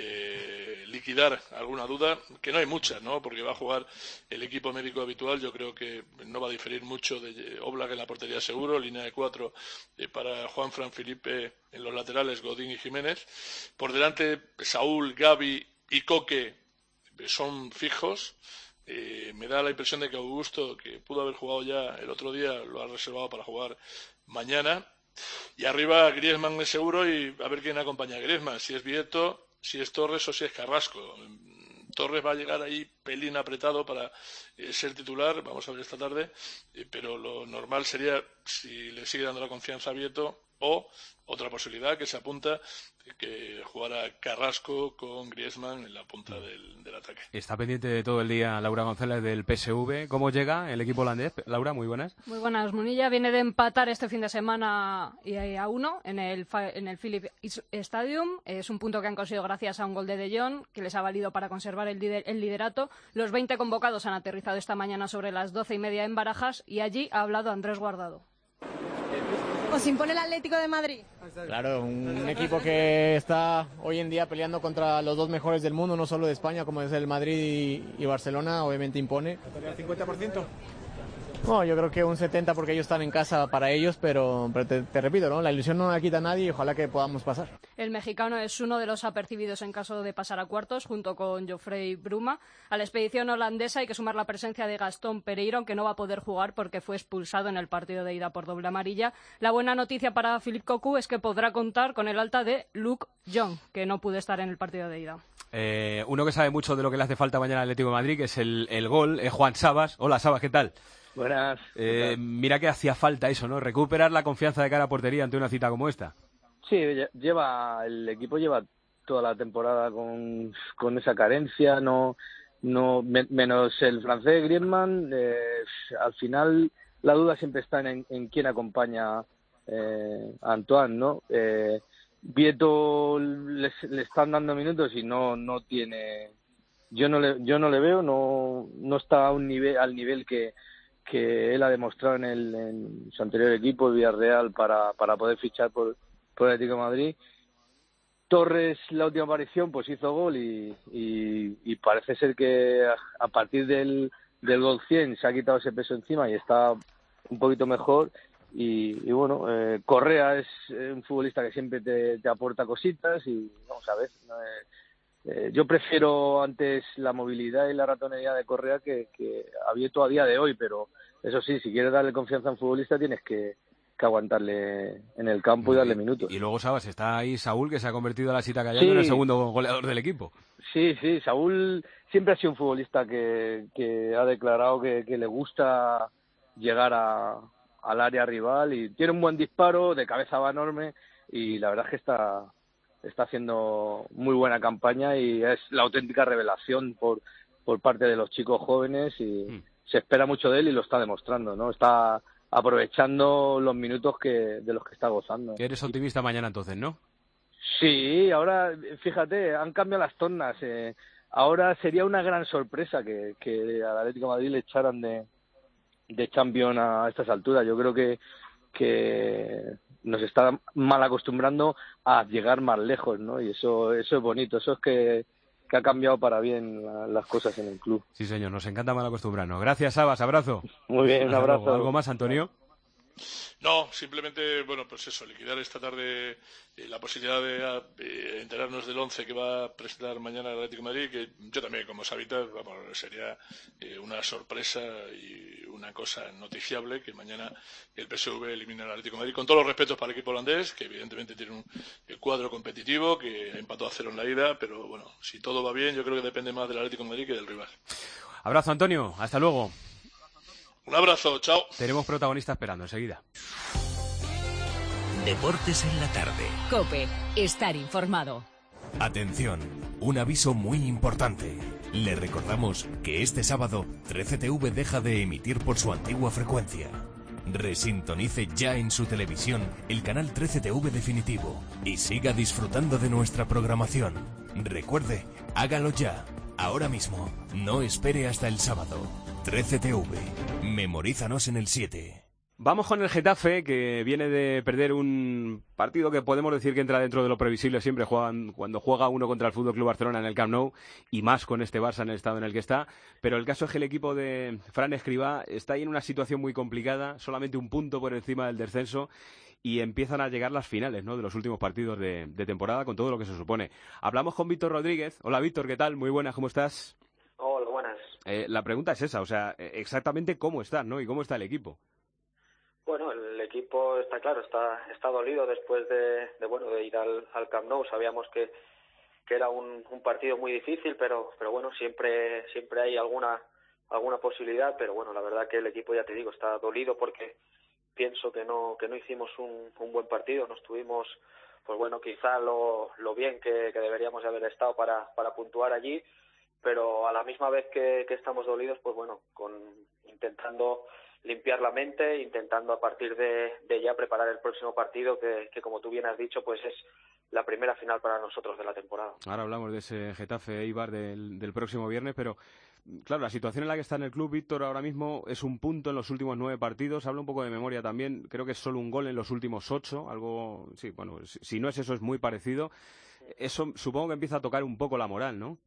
eh, liquidar alguna duda, que no hay mucha, ¿no? Porque va a jugar el equipo médico habitual, yo creo que no va a diferir mucho de Oblak en la portería seguro, línea de cuatro eh, para Juan Fran Felipe en los laterales, Godín y Jiménez. Por delante, Saúl, Gavi y Coque son fijos. Eh, me da la impresión de que Augusto, que pudo haber jugado ya el otro día, lo ha reservado para jugar mañana. Y arriba Griezmann es seguro y a ver quién acompaña a Griezmann, si es Vieto, si es Torres o si es Carrasco. Torres va a llegar ahí pelín apretado para eh, ser titular, vamos a ver esta tarde, eh, pero lo normal sería, si le sigue dando la confianza a Vieto, o otra posibilidad que se apunta, que jugara Carrasco con Griezmann en la punta del, del ataque. Está pendiente de todo el día Laura González del P S V. ¿Cómo llega el equipo holandés? Laura, muy buenas. Muy buenas. Munilla viene de empatar este fin de semana a uno en el, en el Philips Stadium. Es un punto que han conseguido gracias a un gol de De Jong, que les ha valido para conservar el, lider, el liderato. Los veinte convocados han aterrizado esta mañana sobre las doce y media en Barajas y allí ha hablado Andrés Guardado. ¿Os impone el Atlético de Madrid? Claro, un equipo que está hoy en día peleando contra los dos mejores del mundo, no solo de España, como es el Madrid y, y Barcelona, obviamente impone. ¿El cincuenta por ciento? No, yo creo que un setenta porque ellos están en casa para ellos, pero, pero te, te repito, ¿no? La ilusión no la quita a nadie y ojalá que podamos pasar. El mexicano es uno de los apercibidos en caso de pasar a cuartos, junto con Geoffrey Bruma. A la expedición holandesa hay que sumar la presencia de Gastón Pereiro, aunque no va a poder jugar porque fue expulsado en el partido de ida por doble amarilla. La buena noticia para Philippe Cocu es que podrá contar con el alta de Luke Young, que no pudo estar en el partido de ida. Eh, uno que sabe mucho de lo que le hace falta mañana al Atlético de Madrid, que es el, el gol, es Juan Sabas. Hola, Sabas, ¿qué tal? Buenas. Eh, mira que hacía falta eso, ¿no? Recuperar la confianza de cara a portería ante una cita como esta. Sí, lleva el equipo lleva toda la temporada con, con esa carencia, no, no menos el francés Griezmann. Eh, al final la duda siempre está en, en quién acompaña eh, a Antoine, ¿no? Eh, Vieto le, le están dando minutos y no no tiene, yo no le yo no le veo, no no está a un nivel al nivel que que él ha demostrado en, el, en su anterior equipo, el Villarreal, para, para poder fichar por, por el Atlético de Madrid. Torres, la última aparición, pues hizo gol y, y, y parece ser que a, a partir del, del gol cien se ha quitado ese peso encima y está un poquito mejor. Y, y bueno, eh, Correa es un futbolista que siempre te, te aporta cositas y vamos a ver. Eh, eh, yo prefiero antes la movilidad y la ratonería de Correa que, que a Vieto a día de hoy, pero eso sí, si quieres darle confianza a un futbolista tienes que, que aguantarle en el campo y darle minutos. Y luego, Sabas, está ahí Saúl, que se ha convertido a la cita callando sí. en el segundo goleador del equipo. Sí, sí, Saúl siempre ha sido un futbolista que, que ha declarado que, que le gusta llegar a, al área rival y tiene un buen disparo, de cabeza va enorme y la verdad es que está, está haciendo muy buena campaña y es la auténtica revelación por, por parte de los chicos jóvenes y mm. se espera mucho de él y lo está demostrando, ¿no? Está aprovechando los minutos que de los que está gozando. Eres optimista mañana entonces, ¿no? Sí, ahora, fíjate, han cambiado las tornas. Eh, ahora sería una gran sorpresa que, que al Atlético de Madrid le echaran de, de Champions a estas alturas. Yo creo que, que nos está mal acostumbrando a llegar más lejos, ¿no? Y eso, eso es bonito, eso es que, que ha cambiado para bien la, las cosas en el club. Sí, señor, nos encanta mal acostumbrarnos. Gracias, Sabas, abrazo. Muy bien, un abrazo. Luego. ¿Algo más, Antonio? No, simplemente, bueno, pues eso, liquidar esta tarde eh, la posibilidad de eh, enterarnos del once que va a presentar mañana el Atlético de Madrid, que yo también, como Sabita, vamos, sería eh, una sorpresa y una cosa noticiable que mañana el P S V elimine al Atlético de Madrid, con todos los respetos para el equipo holandés, que evidentemente tiene un el cuadro competitivo, que empató a cero en la ida, pero bueno, si todo va bien, yo creo que depende más del Atlético de Madrid que del rival. Abrazo, Antonio, hasta luego. Un abrazo, chao. Tenemos protagonista esperando enseguida. Deportes en la tarde. COPE, estar informado. Atención, un aviso muy importante. Le recordamos que este sábado trece T V deja de emitir por su antigua frecuencia. Resintonice ya en su televisión el canal trece T V definitivo y siga disfrutando de nuestra programación. Recuerde, hágalo ya, ahora mismo. No espere hasta el sábado. trece T V. Memorízanos en el siete. Vamos con el Getafe, que viene de perder un partido que podemos decir que entra dentro de lo previsible. Siempre juegan cuando juega uno contra el F C Barcelona en el Camp Nou, y más con este Barça en el estado en el que está. Pero el caso es que el equipo de Fran Escribá está ahí en una situación muy complicada, solamente un punto por encima del descenso, y empiezan a llegar las finales, ¿no?, de los últimos partidos de, de temporada, con todo lo que se supone. Hablamos con Víctor Rodríguez. Hola, Víctor, ¿qué tal? Muy buenas, ¿cómo estás? Hola, buenas. Eh, la pregunta es esa, o sea, exactamente cómo estás, ¿no?, y cómo está el equipo. Bueno, el equipo está claro, está está dolido después de, de bueno de ir al, al Camp Nou. Sabíamos que, que era un, un partido muy difícil, pero pero bueno, siempre siempre hay alguna alguna posibilidad, pero bueno, la verdad que el equipo, ya te digo, está dolido porque pienso que no que no hicimos un, un buen partido, no estuvimos, pues bueno, quizá lo, lo bien que, que deberíamos de haber estado para para puntuar allí, pero a la misma vez que, que estamos dolidos, pues bueno, con intentando limpiar la mente, intentando a partir de, de ya preparar el próximo partido, que, que como tú bien has dicho, pues es la primera final para nosotros de la temporada. Ahora hablamos de ese Getafe Eibar del, del próximo viernes, pero claro, la situación en la que está en el club, Víctor, ahora mismo es un punto en los últimos nueve partidos. Habla un poco de memoria también, creo que es solo un gol en los últimos ocho, algo, sí, bueno, si, si no es eso, es muy parecido. Eso supongo que empieza a tocar un poco la moral, ¿no?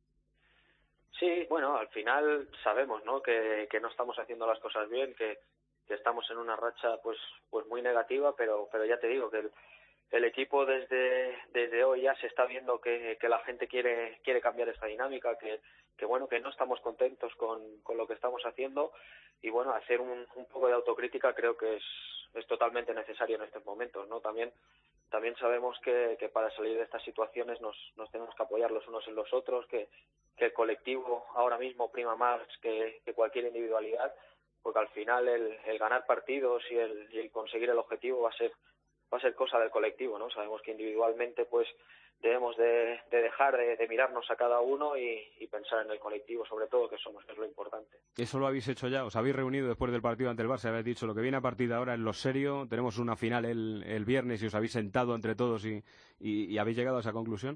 Sí, bueno, al final sabemos, ¿no?, que, que no estamos haciendo las cosas bien, que, que estamos en una racha pues pues muy negativa, pero pero ya te digo que el, el equipo desde desde hoy ya se está viendo que, que la gente quiere quiere cambiar esta dinámica, que que bueno, que no estamos contentos con, con lo que estamos haciendo, y bueno, hacer un, un poco de autocrítica creo que es es totalmente necesario en estos momentos, ¿no? También también sabemos que, que para salir de estas situaciones nos, nos tenemos que apoyar los unos en los otros, que, que el colectivo ahora mismo prima más que, que cualquier individualidad, porque al final el, el ganar partidos y el, y el conseguir el objetivo va a ser va a ser cosa del colectivo, ¿no? Sabemos que individualmente pues debemos de, de dejar de, de mirarnos a cada uno y, y pensar en el colectivo, sobre todo, que somos, que es lo importante. ¿Eso lo habéis hecho ya? ¿Os habéis reunido después del partido ante el Barça? Habéis dicho, lo que viene a partir de ahora es lo serio, tenemos una final el, el viernes, y os habéis sentado entre todos y, y, y habéis llegado a esa conclusión.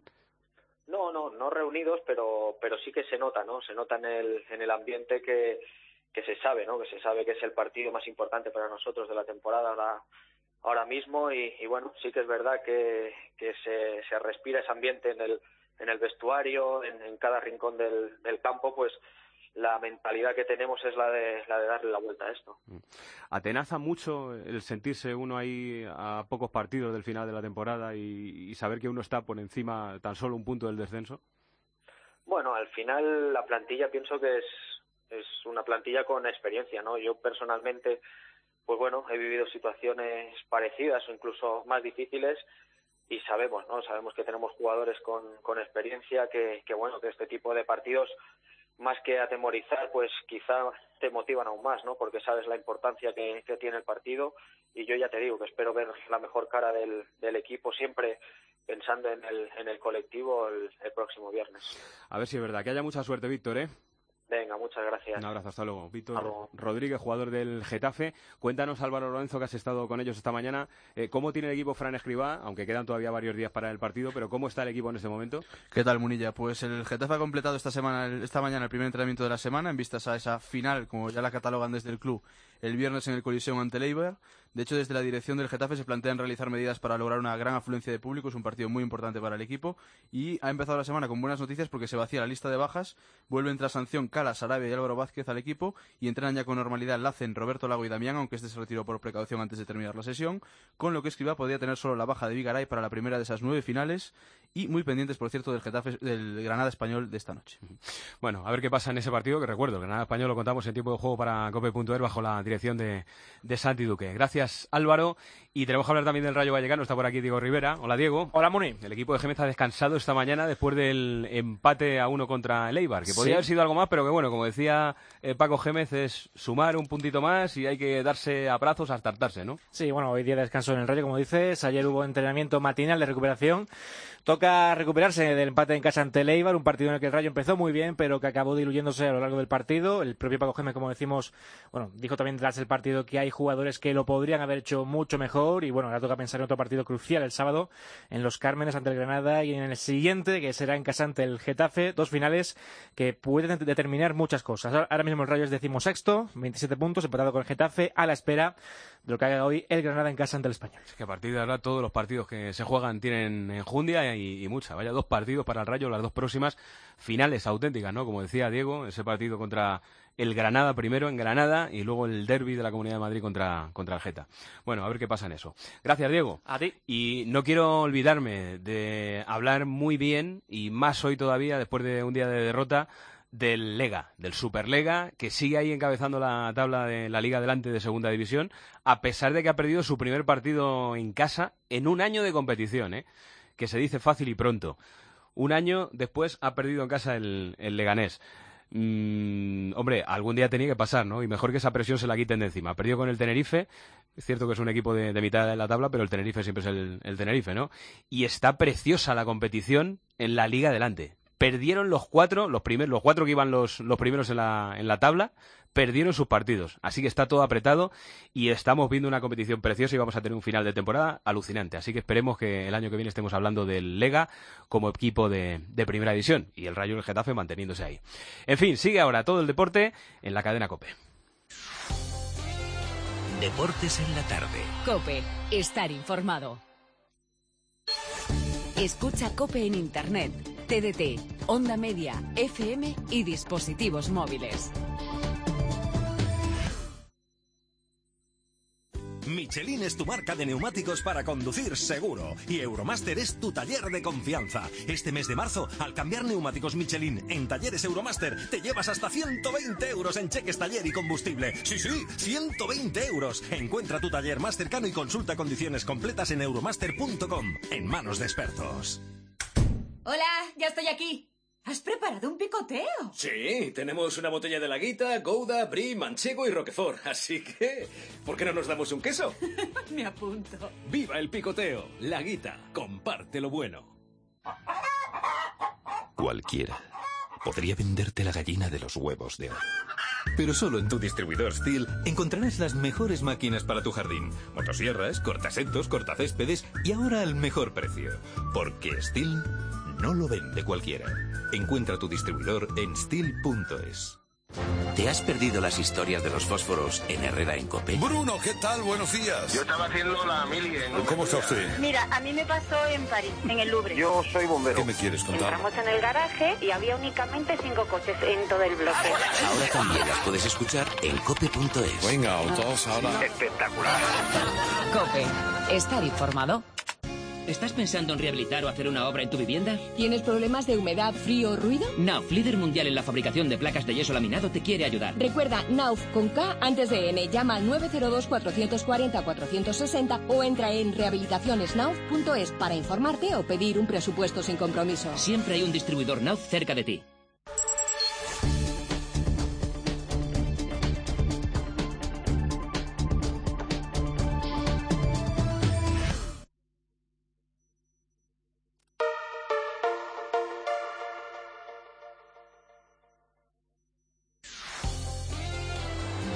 No, no, no reunidos, pero pero sí que se nota, ¿no? Se nota en el en el ambiente que que se sabe, ¿no? Que se sabe que es el partido más importante para nosotros de la temporada ahora, ahora mismo, y, y bueno, sí que es verdad que, que se, se respira ese ambiente en el en el vestuario, en, en cada rincón del, del campo, pues la mentalidad que tenemos es la de la de darle la vuelta a esto. ¿Atenaza mucho el sentirse uno ahí a pocos partidos del final de la temporada y, y saber que uno está por encima tan solo un punto del descenso? Bueno, al final la plantilla pienso que es es una plantilla con experiencia, ¿no? Yo personalmente, pues bueno, he vivido situaciones parecidas o incluso más difíciles, y sabemos, ¿no? Sabemos que tenemos jugadores con, con experiencia, que, que bueno, que este tipo de partidos, más que atemorizar, pues quizá te motivan aún más, ¿no? Porque sabes la importancia que, que tiene el partido, y yo ya te digo que espero ver la mejor cara del, del equipo, siempre pensando en el, en el colectivo el, el próximo viernes. A ver si es verdad. Que haya mucha suerte, Víctor, ¿eh? Venga, muchas gracias. Un abrazo, hasta luego. Víctor Hasta luego. Rodríguez, jugador del Getafe. Cuéntanos, Álvaro Lorenzo, que has estado con ellos esta mañana, eh, ¿cómo tiene el equipo Fran Escribá? Aunque quedan todavía varios días para el partido, pero ¿cómo está el equipo en este momento? ¿Qué tal, Munilla? Pues el Getafe ha completado esta semana, esta mañana el primer entrenamiento de la semana en vistas a esa final, como ya la catalogan desde el club, el viernes en el Coliseum ante el Eibar. De hecho, desde la dirección del Getafe se plantean realizar medidas para lograr una gran afluencia de público. Es un partido muy importante para el equipo y ha empezado la semana con buenas noticias porque se vacía la lista de bajas. Vuelven tras sanción Calas, Sarabia y Álvaro Vázquez al equipo y entrenan ya con normalidad Lacen, Roberto Lago y Damián, aunque este se retiró por precaución antes de terminar la sesión, con lo que Escribá podría tener solo la baja de Vigaray para la primera de esas nueve finales y muy pendientes, por cierto, del Getafe, del Granada Español de esta noche. Bueno, a ver qué pasa en ese partido, que recuerdo, Granada Español lo contamos en tiempo de juego para Cope punto es bajo la dirección de, de Santi Duque. Gracias, Álvaro. Y tenemos que hablar también del Rayo Vallecano. Está por aquí Diego Rivera. Hola, Diego. Hola, Muni. El equipo de Gémez ha descansado esta mañana después del empate a uno contra el Eibar, que podría Sí. haber sido algo más, pero que bueno, como decía eh, Paco Gémez, es sumar un puntito más y hay que darse abrazos hasta hartarse, ¿no? Sí, bueno, hoy día de descanso en el Rayo, como dices. Ayer hubo entrenamiento matinal de recuperación. Toca recuperarse del empate en casa ante el Eibar, un partido en el que el Rayo empezó muy bien, pero que acabó diluyéndose a lo largo del partido. El propio Paco Gémez, como decimos, bueno, dijo también tras el partido que hay jugadores que lo podrían haber hecho mucho mejor y bueno, ahora toca pensar en otro partido crucial el sábado en Los Cármenes ante el Granada y en el siguiente, que será en casa ante el Getafe, dos finales que pueden determinar muchas cosas. Ahora mismo el Rayo es decimosexto, veintisiete puntos, empatado con el Getafe, a la espera de lo que haga hoy el Granada en casa ante el Español. Es que a partir de ahora todos los partidos que se juegan tienen enjundia y, y mucha. Vaya dos partidos para el Rayo, las dos próximas finales auténticas, ¿no? Como decía Diego, ese partido contra el Granada primero en Granada y luego el derbi de la Comunidad de Madrid contra, contra el Geta. Bueno, a ver qué pasa en eso. Gracias, Diego. A ti. Y no quiero olvidarme de hablar muy bien, y más hoy todavía, después de un día de derrota, del Lega, del Superlega, que sigue ahí encabezando la tabla de la Liga Adelante de Segunda División, a pesar de que ha perdido su primer partido en casa en un año de competición, ¿eh? Que se dice fácil y pronto. Un año después ha perdido en casa el, el Leganés. Mm, hombre, algún día tenía que pasar, ¿no? Y mejor que esa presión se la quiten de encima. Perdió con el Tenerife. Es cierto que es un equipo de, de mitad de la tabla, pero el Tenerife siempre es el, el Tenerife, ¿no? Y está preciosa la competición en la Liga Adelante. Perdieron los cuatro, los primeros, los cuatro que iban los, los primeros en la, en la tabla, perdieron sus partidos. Así que está todo apretado y estamos viendo una competición preciosa y vamos a tener un final de temporada alucinante. Así que esperemos que el año que viene estemos hablando del Lega como equipo de, de primera división y el Rayo y el Getafe manteniéndose ahí. En fin, sigue ahora todo el deporte en la cadena COPE. Deportes en la tarde. COPE, estar informado. Escucha COPE en Internet, T D T, Onda Media, F M y dispositivos móviles. Michelin es tu marca de neumáticos para conducir seguro y Euromaster es tu taller de confianza. Este mes de marzo, al cambiar neumáticos Michelin en talleres Euromaster, te llevas hasta ciento veinte euros en cheques taller y combustible. Sí, sí, ciento veinte euros. Encuentra tu taller más cercano y consulta condiciones completas en euromaster punto com, en manos de expertos. Hola, ya estoy aquí. ¿Has preparado un picoteo? Sí, tenemos una botella de Laguita, Gouda, Brie, Manchego y Roquefort. Así que, ¿por qué no nos damos un queso? Me apunto. ¡Viva el picoteo! Laguita, comparte lo bueno. Cualquiera podría venderte la gallina de los huevos de oro. Pero solo en tu distribuidor Stihl encontrarás las mejores máquinas para tu jardín. Motosierras, cortasetos, cortacéspedes y ahora al mejor precio. Porque Stihl no lo vende cualquiera. Encuentra tu distribuidor en stihl punto es. ¿Te has perdido las historias de los fósforos en Herrera en COPE? Bruno, ¿qué tal? Buenos días. Yo estaba haciendo la mili en... ¿Cómo está usted? Mira, a mí me pasó en París, en el Louvre. Yo soy bombero. ¿Qué me quieres contar? Entramos en el garaje y había únicamente cinco coches en todo el bloque. Ahora también las puedes escuchar en cope punto es. Venga, autos, ahora... Espectacular. COPE, estar informado. ¿Estás pensando en rehabilitar o hacer una obra en tu vivienda? ¿Tienes problemas de humedad, frío o ruido? Nauf, líder mundial en la fabricación de placas de yeso laminado, te quiere ayudar. Recuerda, Nauf con K antes de N. Llama al nueve cero dos, cuatro cuatro cero, cuatro seis cero o entra en rehabilitaciones nauf punto es para informarte o pedir un presupuesto sin compromiso. Siempre hay un distribuidor Nauf cerca de ti.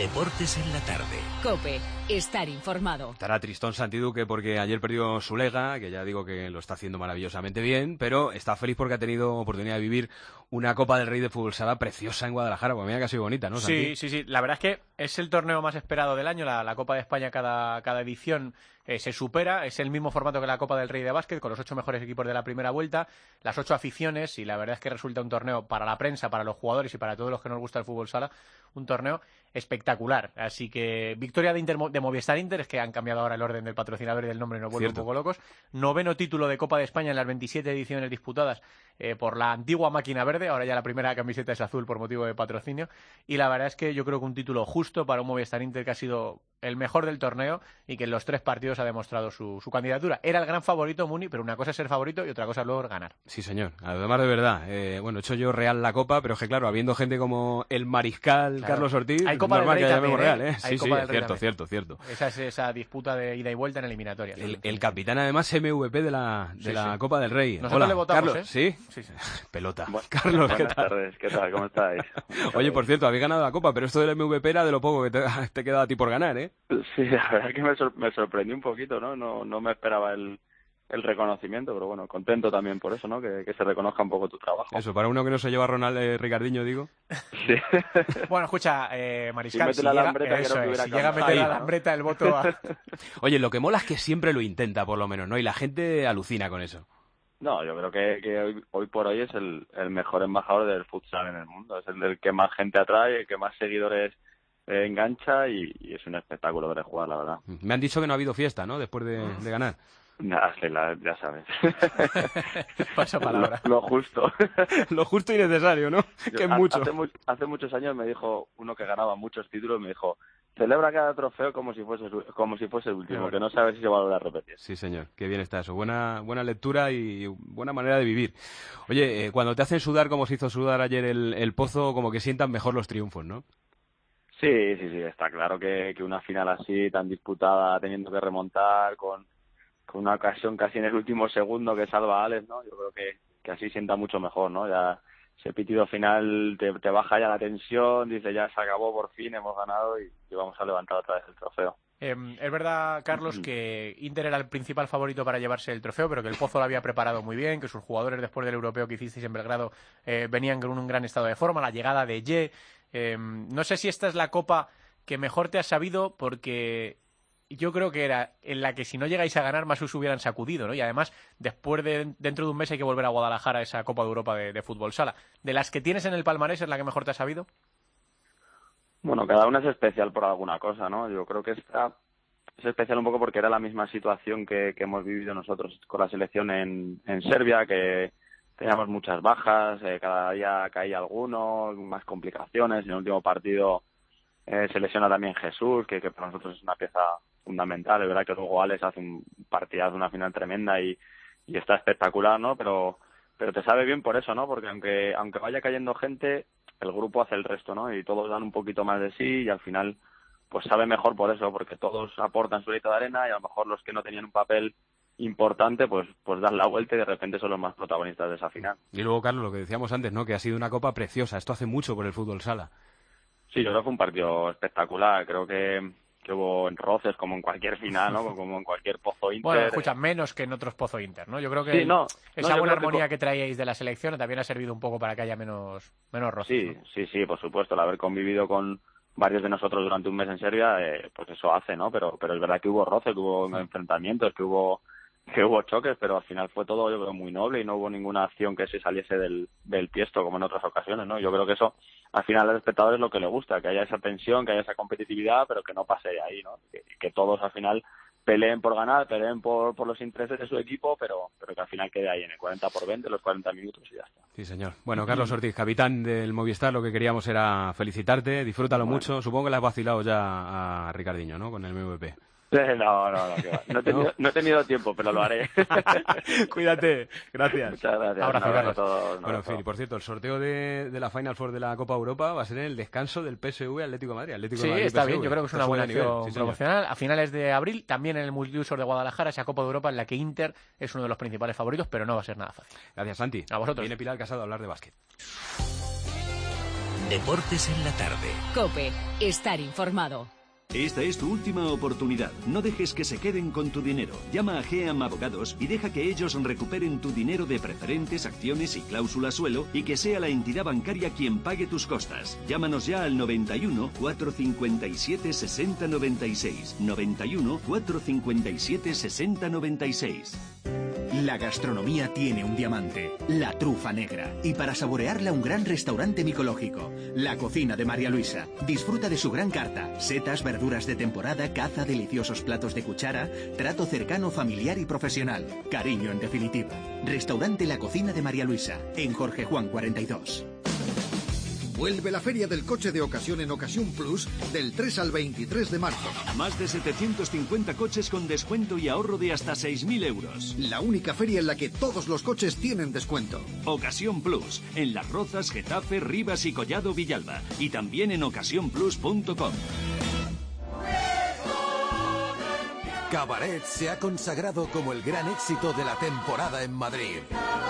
Deportes en la tarde. COPE, estar informado. Estará tristón Santi Duque porque ayer perdió su Lega, que ya digo que lo está haciendo maravillosamente bien, pero está feliz porque ha tenido oportunidad de vivir una Copa del Rey de Fútbol Sala preciosa en Guadalajara. Pues mira que ha sido bonita, ¿no, Santi? Sí, sí, sí. La verdad es que es el torneo más esperado del año. La, la Copa de España cada, cada edición eh, se supera. Es el mismo formato que la Copa del Rey de Básquet, con los ocho mejores equipos de la primera vuelta, las ocho aficiones, y la verdad es que resulta un torneo para la prensa, para los jugadores y para todos los que nos gusta el fútbol sala, un torneo espectacular. Así que victoria de, Inter, de Movistar Inter, es que han cambiado ahora el orden del patrocinador y del nombre, nos vuelve un poco locos. Noveno título de Copa de España en las veintisiete ediciones disputadas eh, por la antigua máquina verde. Ahora ya la primera camiseta es azul por motivo de patrocinio. Y la verdad es que yo creo que un título justo para un Movistar Inter que ha sido el mejor del torneo y que en los tres partidos ha demostrado su, su candidatura. Era el gran favorito Muni, pero una cosa es ser favorito y otra cosa es luego ganar. Sí, señor. Además, de verdad. Eh, bueno, he hecho yo real la Copa, pero es que claro, habiendo gente como el Mariscal Claro. Carlos Ortiz, Hay Copa normal del que Rey llamemos también, real, ¿eh? ¿eh? Hay Sí, Copa sí, del Rey cierto, también. cierto, cierto. Esa es esa disputa de ida y vuelta en eliminatorias. El, el capitán, además, M V P de la, de Sí, la sí. Copa del Rey. Nosotros Hola, le votamos, Carlos, ¿eh? ¿sí? Sí, sí. Pelota. Bu Carlos, ¿qué Buenas tal? tardes, ¿qué tal? ¿Cómo estáis? Oye, por cierto, habéis ganado la Copa, pero esto del M V P era de lo poco que te, te quedaba a ti por ganar, ¿eh? Sí, la verdad es que me, sor me sorprendió un poquito, ¿no? No, no me esperaba el, el reconocimiento, pero bueno, contento también por eso, ¿no? Que, que se reconozca un poco tu trabajo. Eso, para uno que no se lleva a Ronald eh, Ricardiño, digo. Sí. Bueno, escucha, eh, Mariscal, Si si, mete la llega, lambreta, que eso no es, tuviera si llega a campo. meter la Ahí, ¿no? lambreta, el voto a... Oye, lo que mola es que siempre lo intenta, por lo menos, ¿no? Y la gente alucina con eso. No, yo creo que, que hoy, hoy por hoy es el, el mejor embajador del futsal en el mundo. Es el del que más gente atrae, el que más seguidores eh, engancha y, y es un espectáculo ver jugar, la verdad. Me han dicho que no ha habido fiesta, ¿no? Después de, de ganar. Nada, sí, la- ya sabes. Pasa palabra. Lo, lo justo. Lo justo y necesario, ¿no? Que es Ha- mucho. Hace, mu- hace muchos años me dijo uno que ganaba muchos títulos, me dijo, celebra cada trofeo como si fuese su- como si fuese el último, bueno. que no sabes si se va a volver a repetir. Sí, señor. Qué bien está eso. Buena, buena lectura y buena manera de vivir. Oye, eh, cuando te hacen sudar como se hizo sudar ayer el, el Pozo, como que sientan mejor los triunfos, ¿no? Sí, sí, sí, está claro que, que una final así, tan disputada, teniendo que remontar, con, con una ocasión casi en el último segundo que salva a Alex, ¿no? Yo creo que, que así sienta mucho mejor, ¿no? Ya ese pitido final te, te baja ya la tensión, dice ya se acabó, por fin hemos ganado y, y vamos a levantar otra vez el trofeo. Eh, es verdad, Carlos, que Inter era el principal favorito para llevarse el trofeo, pero que el Pozo lo había preparado muy bien, que sus jugadores después del europeo que hicisteis en Belgrado eh, venían con un gran estado de forma, la llegada de Ye. Eh, no sé si esta es la copa que mejor te has sabido, porque yo creo que era en la que si no llegáis a ganar más os hubieran sacudido, ¿no? Y además, después de dentro de un mes hay que volver a Guadalajara a esa Copa de Europa de, de fútbol sala. ¿De las que tienes en el palmarés es la que mejor te has sabido? Bueno, cada una es especial por alguna cosa, ¿no? Yo creo que esta es especial un poco porque era la misma situación que, que hemos vivido nosotros con la selección en, en Serbia, que teníamos muchas bajas, eh, cada día caía alguno, más complicaciones. En el último partido eh, se lesiona también Jesús, que, que para nosotros es una pieza fundamental. Es verdad que luego Alex hace un partidazo, una final tremenda y, y está espectacular, ¿no? Pero pero te sabe bien por eso, ¿no? Porque aunque aunque vaya cayendo gente, el grupo hace el resto, ¿no? Y todos dan un poquito más de sí y al final pues sabe mejor por eso, porque todos aportan su granito de arena y a lo mejor los que no tenían un papel importante pues pues dan la vuelta y de repente son los más protagonistas de esa final. Y luego, Carlos, lo que decíamos antes, ¿no? Que ha sido una copa preciosa. Esto hace mucho por el fútbol sala. Sí, yo creo que fue un partido espectacular. Creo que, que hubo roces como en cualquier final, ¿no? Como en cualquier Pozo Inter. Bueno, escucha, menos que en otros Pozo Inter, ¿no? Yo creo que Sí, no, esa no, yo buena creo que armonía co- que, traíais de la selección también ha servido un poco para que haya menos, menos roces. Sí, sí, sí, por supuesto. El haber convivido con varios de nosotros durante un mes en Serbia, eh, pues eso hace, ¿no? Pero pero es verdad que hubo roces, que hubo enfrentamientos, que hubo que hubo choques, pero al final fue todo, yo creo, muy noble y no hubo ninguna acción que se saliese del, del tiesto como en otras ocasiones, ¿no? Yo creo que eso al final al espectador es lo que le gusta, que haya esa tensión, que haya esa competitividad, pero que no pase de ahí, ¿no? Que, que todos al final peleen por ganar, peleen por, por los intereses de su equipo, pero, pero que al final quede ahí en el cuarenta por veinte, los cuarenta minutos y ya está. Sí, señor. Bueno, Carlos Ortiz, capitán del Movistar, lo que queríamos era felicitarte, disfrútalo Bueno. mucho. Supongo que le has vacilado ya a Ricardiño, ¿no? Con el M V P. No, no, no, que va. No he tenido, no he tenido tiempo, pero lo haré. Cuídate, gracias. Muchas gracias. Abrazo, Un abrazo Carlos. a todos, un Bueno, en abrazo. fin, y por cierto, el sorteo de, de la Final Four de la Copa Europa va a ser en el descanso del P S V Atlético de Madrid. Atlético Sí, de Madrid, está P S V. bien, yo creo que es Esto una buena sube de nivel. acción Sí, señor. promocional. A finales de abril, también en el multiusos de Guadalajara, esa Copa de Europa en la que Inter es uno de los principales favoritos, pero no va a ser nada fácil. Gracias, Santi. A vosotros. Viene Pilar Casado a hablar de básquet. Deportes en la tarde. COPE. Estar informado. Esta es tu última oportunidad. No dejes que se queden con tu dinero. Llama a GEAM Abogados y deja que ellos recuperen tu dinero de preferentes, acciones y cláusula suelo y que sea la entidad bancaria quien pague tus costas. Llámanos ya al noventa y uno, cuatrocientos cincuenta y siete, sesenta noventa y seis. noventa y uno, cuatrocientos cincuenta y siete, sesenta noventa y seis. La gastronomía tiene un diamante, la trufa negra. Y para saborearla, un gran restaurante micológico. La cocina de María Luisa. Disfruta de su gran carta. Setas, verduras de temporada, caza, deliciosos platos de cuchara, trato cercano, familiar y profesional. Cariño en definitiva. Restaurante La Cocina de María Luisa, en Jorge Juan cuarenta y dos. Vuelve la Feria del Coche de Ocasión en Ocasión Plus del tres al veintitrés de marzo. Más de setecientos cincuenta coches con descuento y ahorro de hasta seis mil euros. La única feria en la que todos los coches tienen descuento. Ocasión Plus, en Las Rozas, Getafe, Rivas y Collado Villalba. Y también en ocasión plus punto com. Cabaret se ha consagrado como el gran éxito de la temporada en Madrid.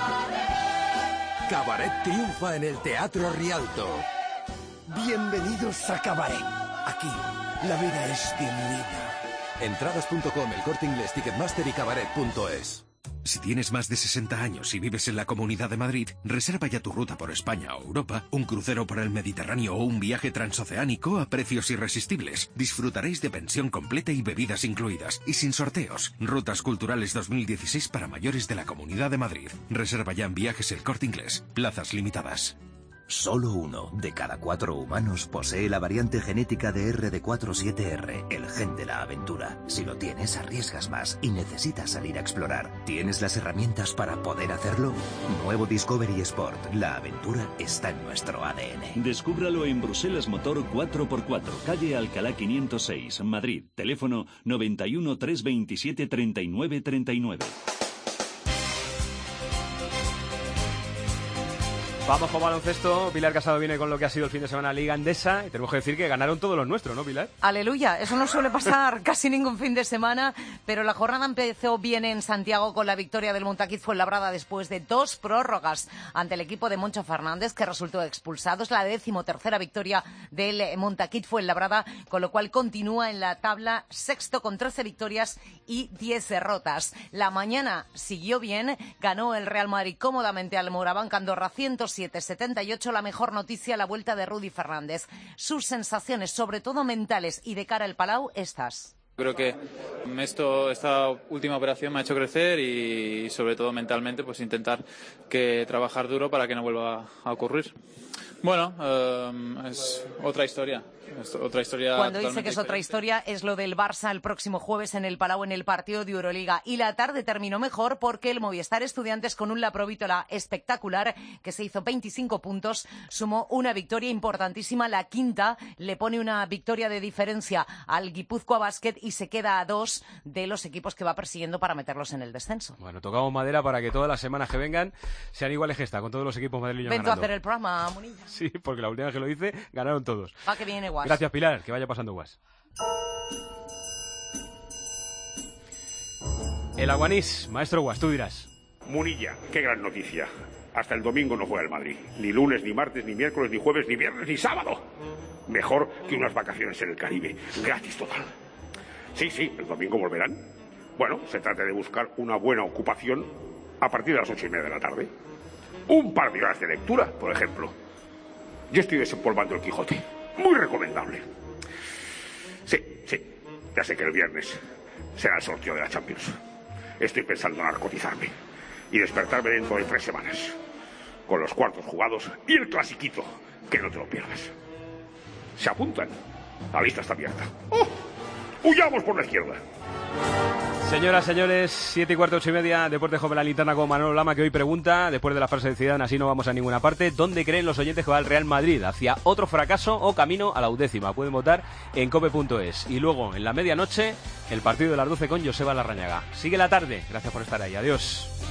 Cabaret triunfa en el Teatro Rialto. Bienvenidos a Cabaret. Aquí, la vida es bienvenida. Entradas punto com, El Corte Inglés, Ticketmaster y cabaret punto es. Si tienes más de sesenta años y vives en la Comunidad de Madrid, reserva ya tu ruta por España o Europa, un crucero por el Mediterráneo o un viaje transoceánico a precios irresistibles. Disfrutaréis de pensión completa y bebidas incluidas, y sin sorteos. Rutas Culturales dos mil dieciséis para mayores de la Comunidad de Madrid. Reserva ya en Viajes El Corte Inglés. Plazas limitadas. Solo uno de cada cuatro humanos posee la variante genética de R D cuatro siete R, el gen de la aventura. Si lo tienes, arriesgas más y necesitas salir a explorar. ¿Tienes las herramientas para poder hacerlo? Nuevo Discovery Sport. La aventura está en nuestro A D N. Descúbralo en Bruselas Motor cuatro por cuatro, calle Alcalá quinientos seis, Madrid. Teléfono noventa y uno, trescientos veintisiete, treinta y nueve treinta y nueve. Vamos con baloncesto. Pilar Casado viene con lo que ha sido el fin de semana Liga Endesa y tenemos que decir que ganaron todos los nuestros, ¿no, Pilar? Aleluya, eso no suele pasar casi ningún fin de semana, pero la jornada empezó bien en Santiago con la victoria del Montaquit Fuenlabrada después de dos prórrogas ante el equipo de Moncho Fernández, que resultó expulsado. Es la decimotercera victoria del Montaquit Fuenlabrada, con lo cual continúa en la tabla sexto con trece victorias y diez derrotas. La mañana siguió bien, ganó el Real Madrid cómodamente al Moraván Candorra ciento siete a setenta y ocho. La mejor noticia, la vuelta de Rudy Fernández. Sus sensaciones, sobre todo mentales y de cara al Palau, estas. Creo que esto, esta última operación me ha hecho crecer y sobre todo mentalmente pues intentar que trabajar duro para que no vuelva a ocurrir. Bueno, eh, es otra historia. Es otra historia. Cuando dice que es otra historia, es lo del Barça el próximo jueves en el Palau en el partido de Euroliga. Y la tarde terminó mejor porque el Movistar Estudiantes, con un Laprovítola espectacular que se hizo veinticinco puntos, sumó una victoria importantísima. La quinta le pone una victoria de diferencia al Guipúzcoa Basket y se queda a dos de los equipos que va persiguiendo para meterlos en el descenso. Bueno, tocamos madera para que todas las semanas que vengan sean iguales que esta, con todos los equipos madrileños Vento ganando. a hacer el programa, Munilla. Sí, porque la última vez que lo hice ganaron todos. Va que viene Guas. Gracias, Pilar, que vaya pasando Guas. El Aguanís, maestro Guas, tú dirás. Munilla, qué gran noticia. Hasta el domingo no juega el Madrid. Ni lunes, ni martes, ni miércoles, ni jueves, ni viernes, ni sábado. Mejor que unas vacaciones en el Caribe. Gratis total. Sí, sí, el domingo volverán. Bueno, se trata de buscar una buena ocupación a partir de las ocho y media de la tarde. Un par de horas de lectura, por ejemplo. Yo estoy desempolvando el Quijote. Muy recomendable. Sí, sí. Ya sé que el viernes será el sorteo de la Champions. Estoy pensando en narcotizarme y despertarme dentro de tres semanas. Con los cuartos jugados y el clasiquito. Que no te lo pierdas. Se apuntan. La lista está abierta. ¡Oh! ¡Huyamos por la izquierda! Señoras, señores, siete y cuarto, ocho y media, Deporte Joven, la linterna con Manolo Lama, que hoy pregunta, después de la frase de Zidane, así no vamos a ninguna parte, ¿dónde creen los oyentes que va el Real Madrid? ¿Hacia otro fracaso o camino a la undécima? Pueden votar en cope punto es. Y luego, en la medianoche, el partido de las doce con Joseba Larrañaga. Sigue la tarde, gracias por estar ahí, adiós.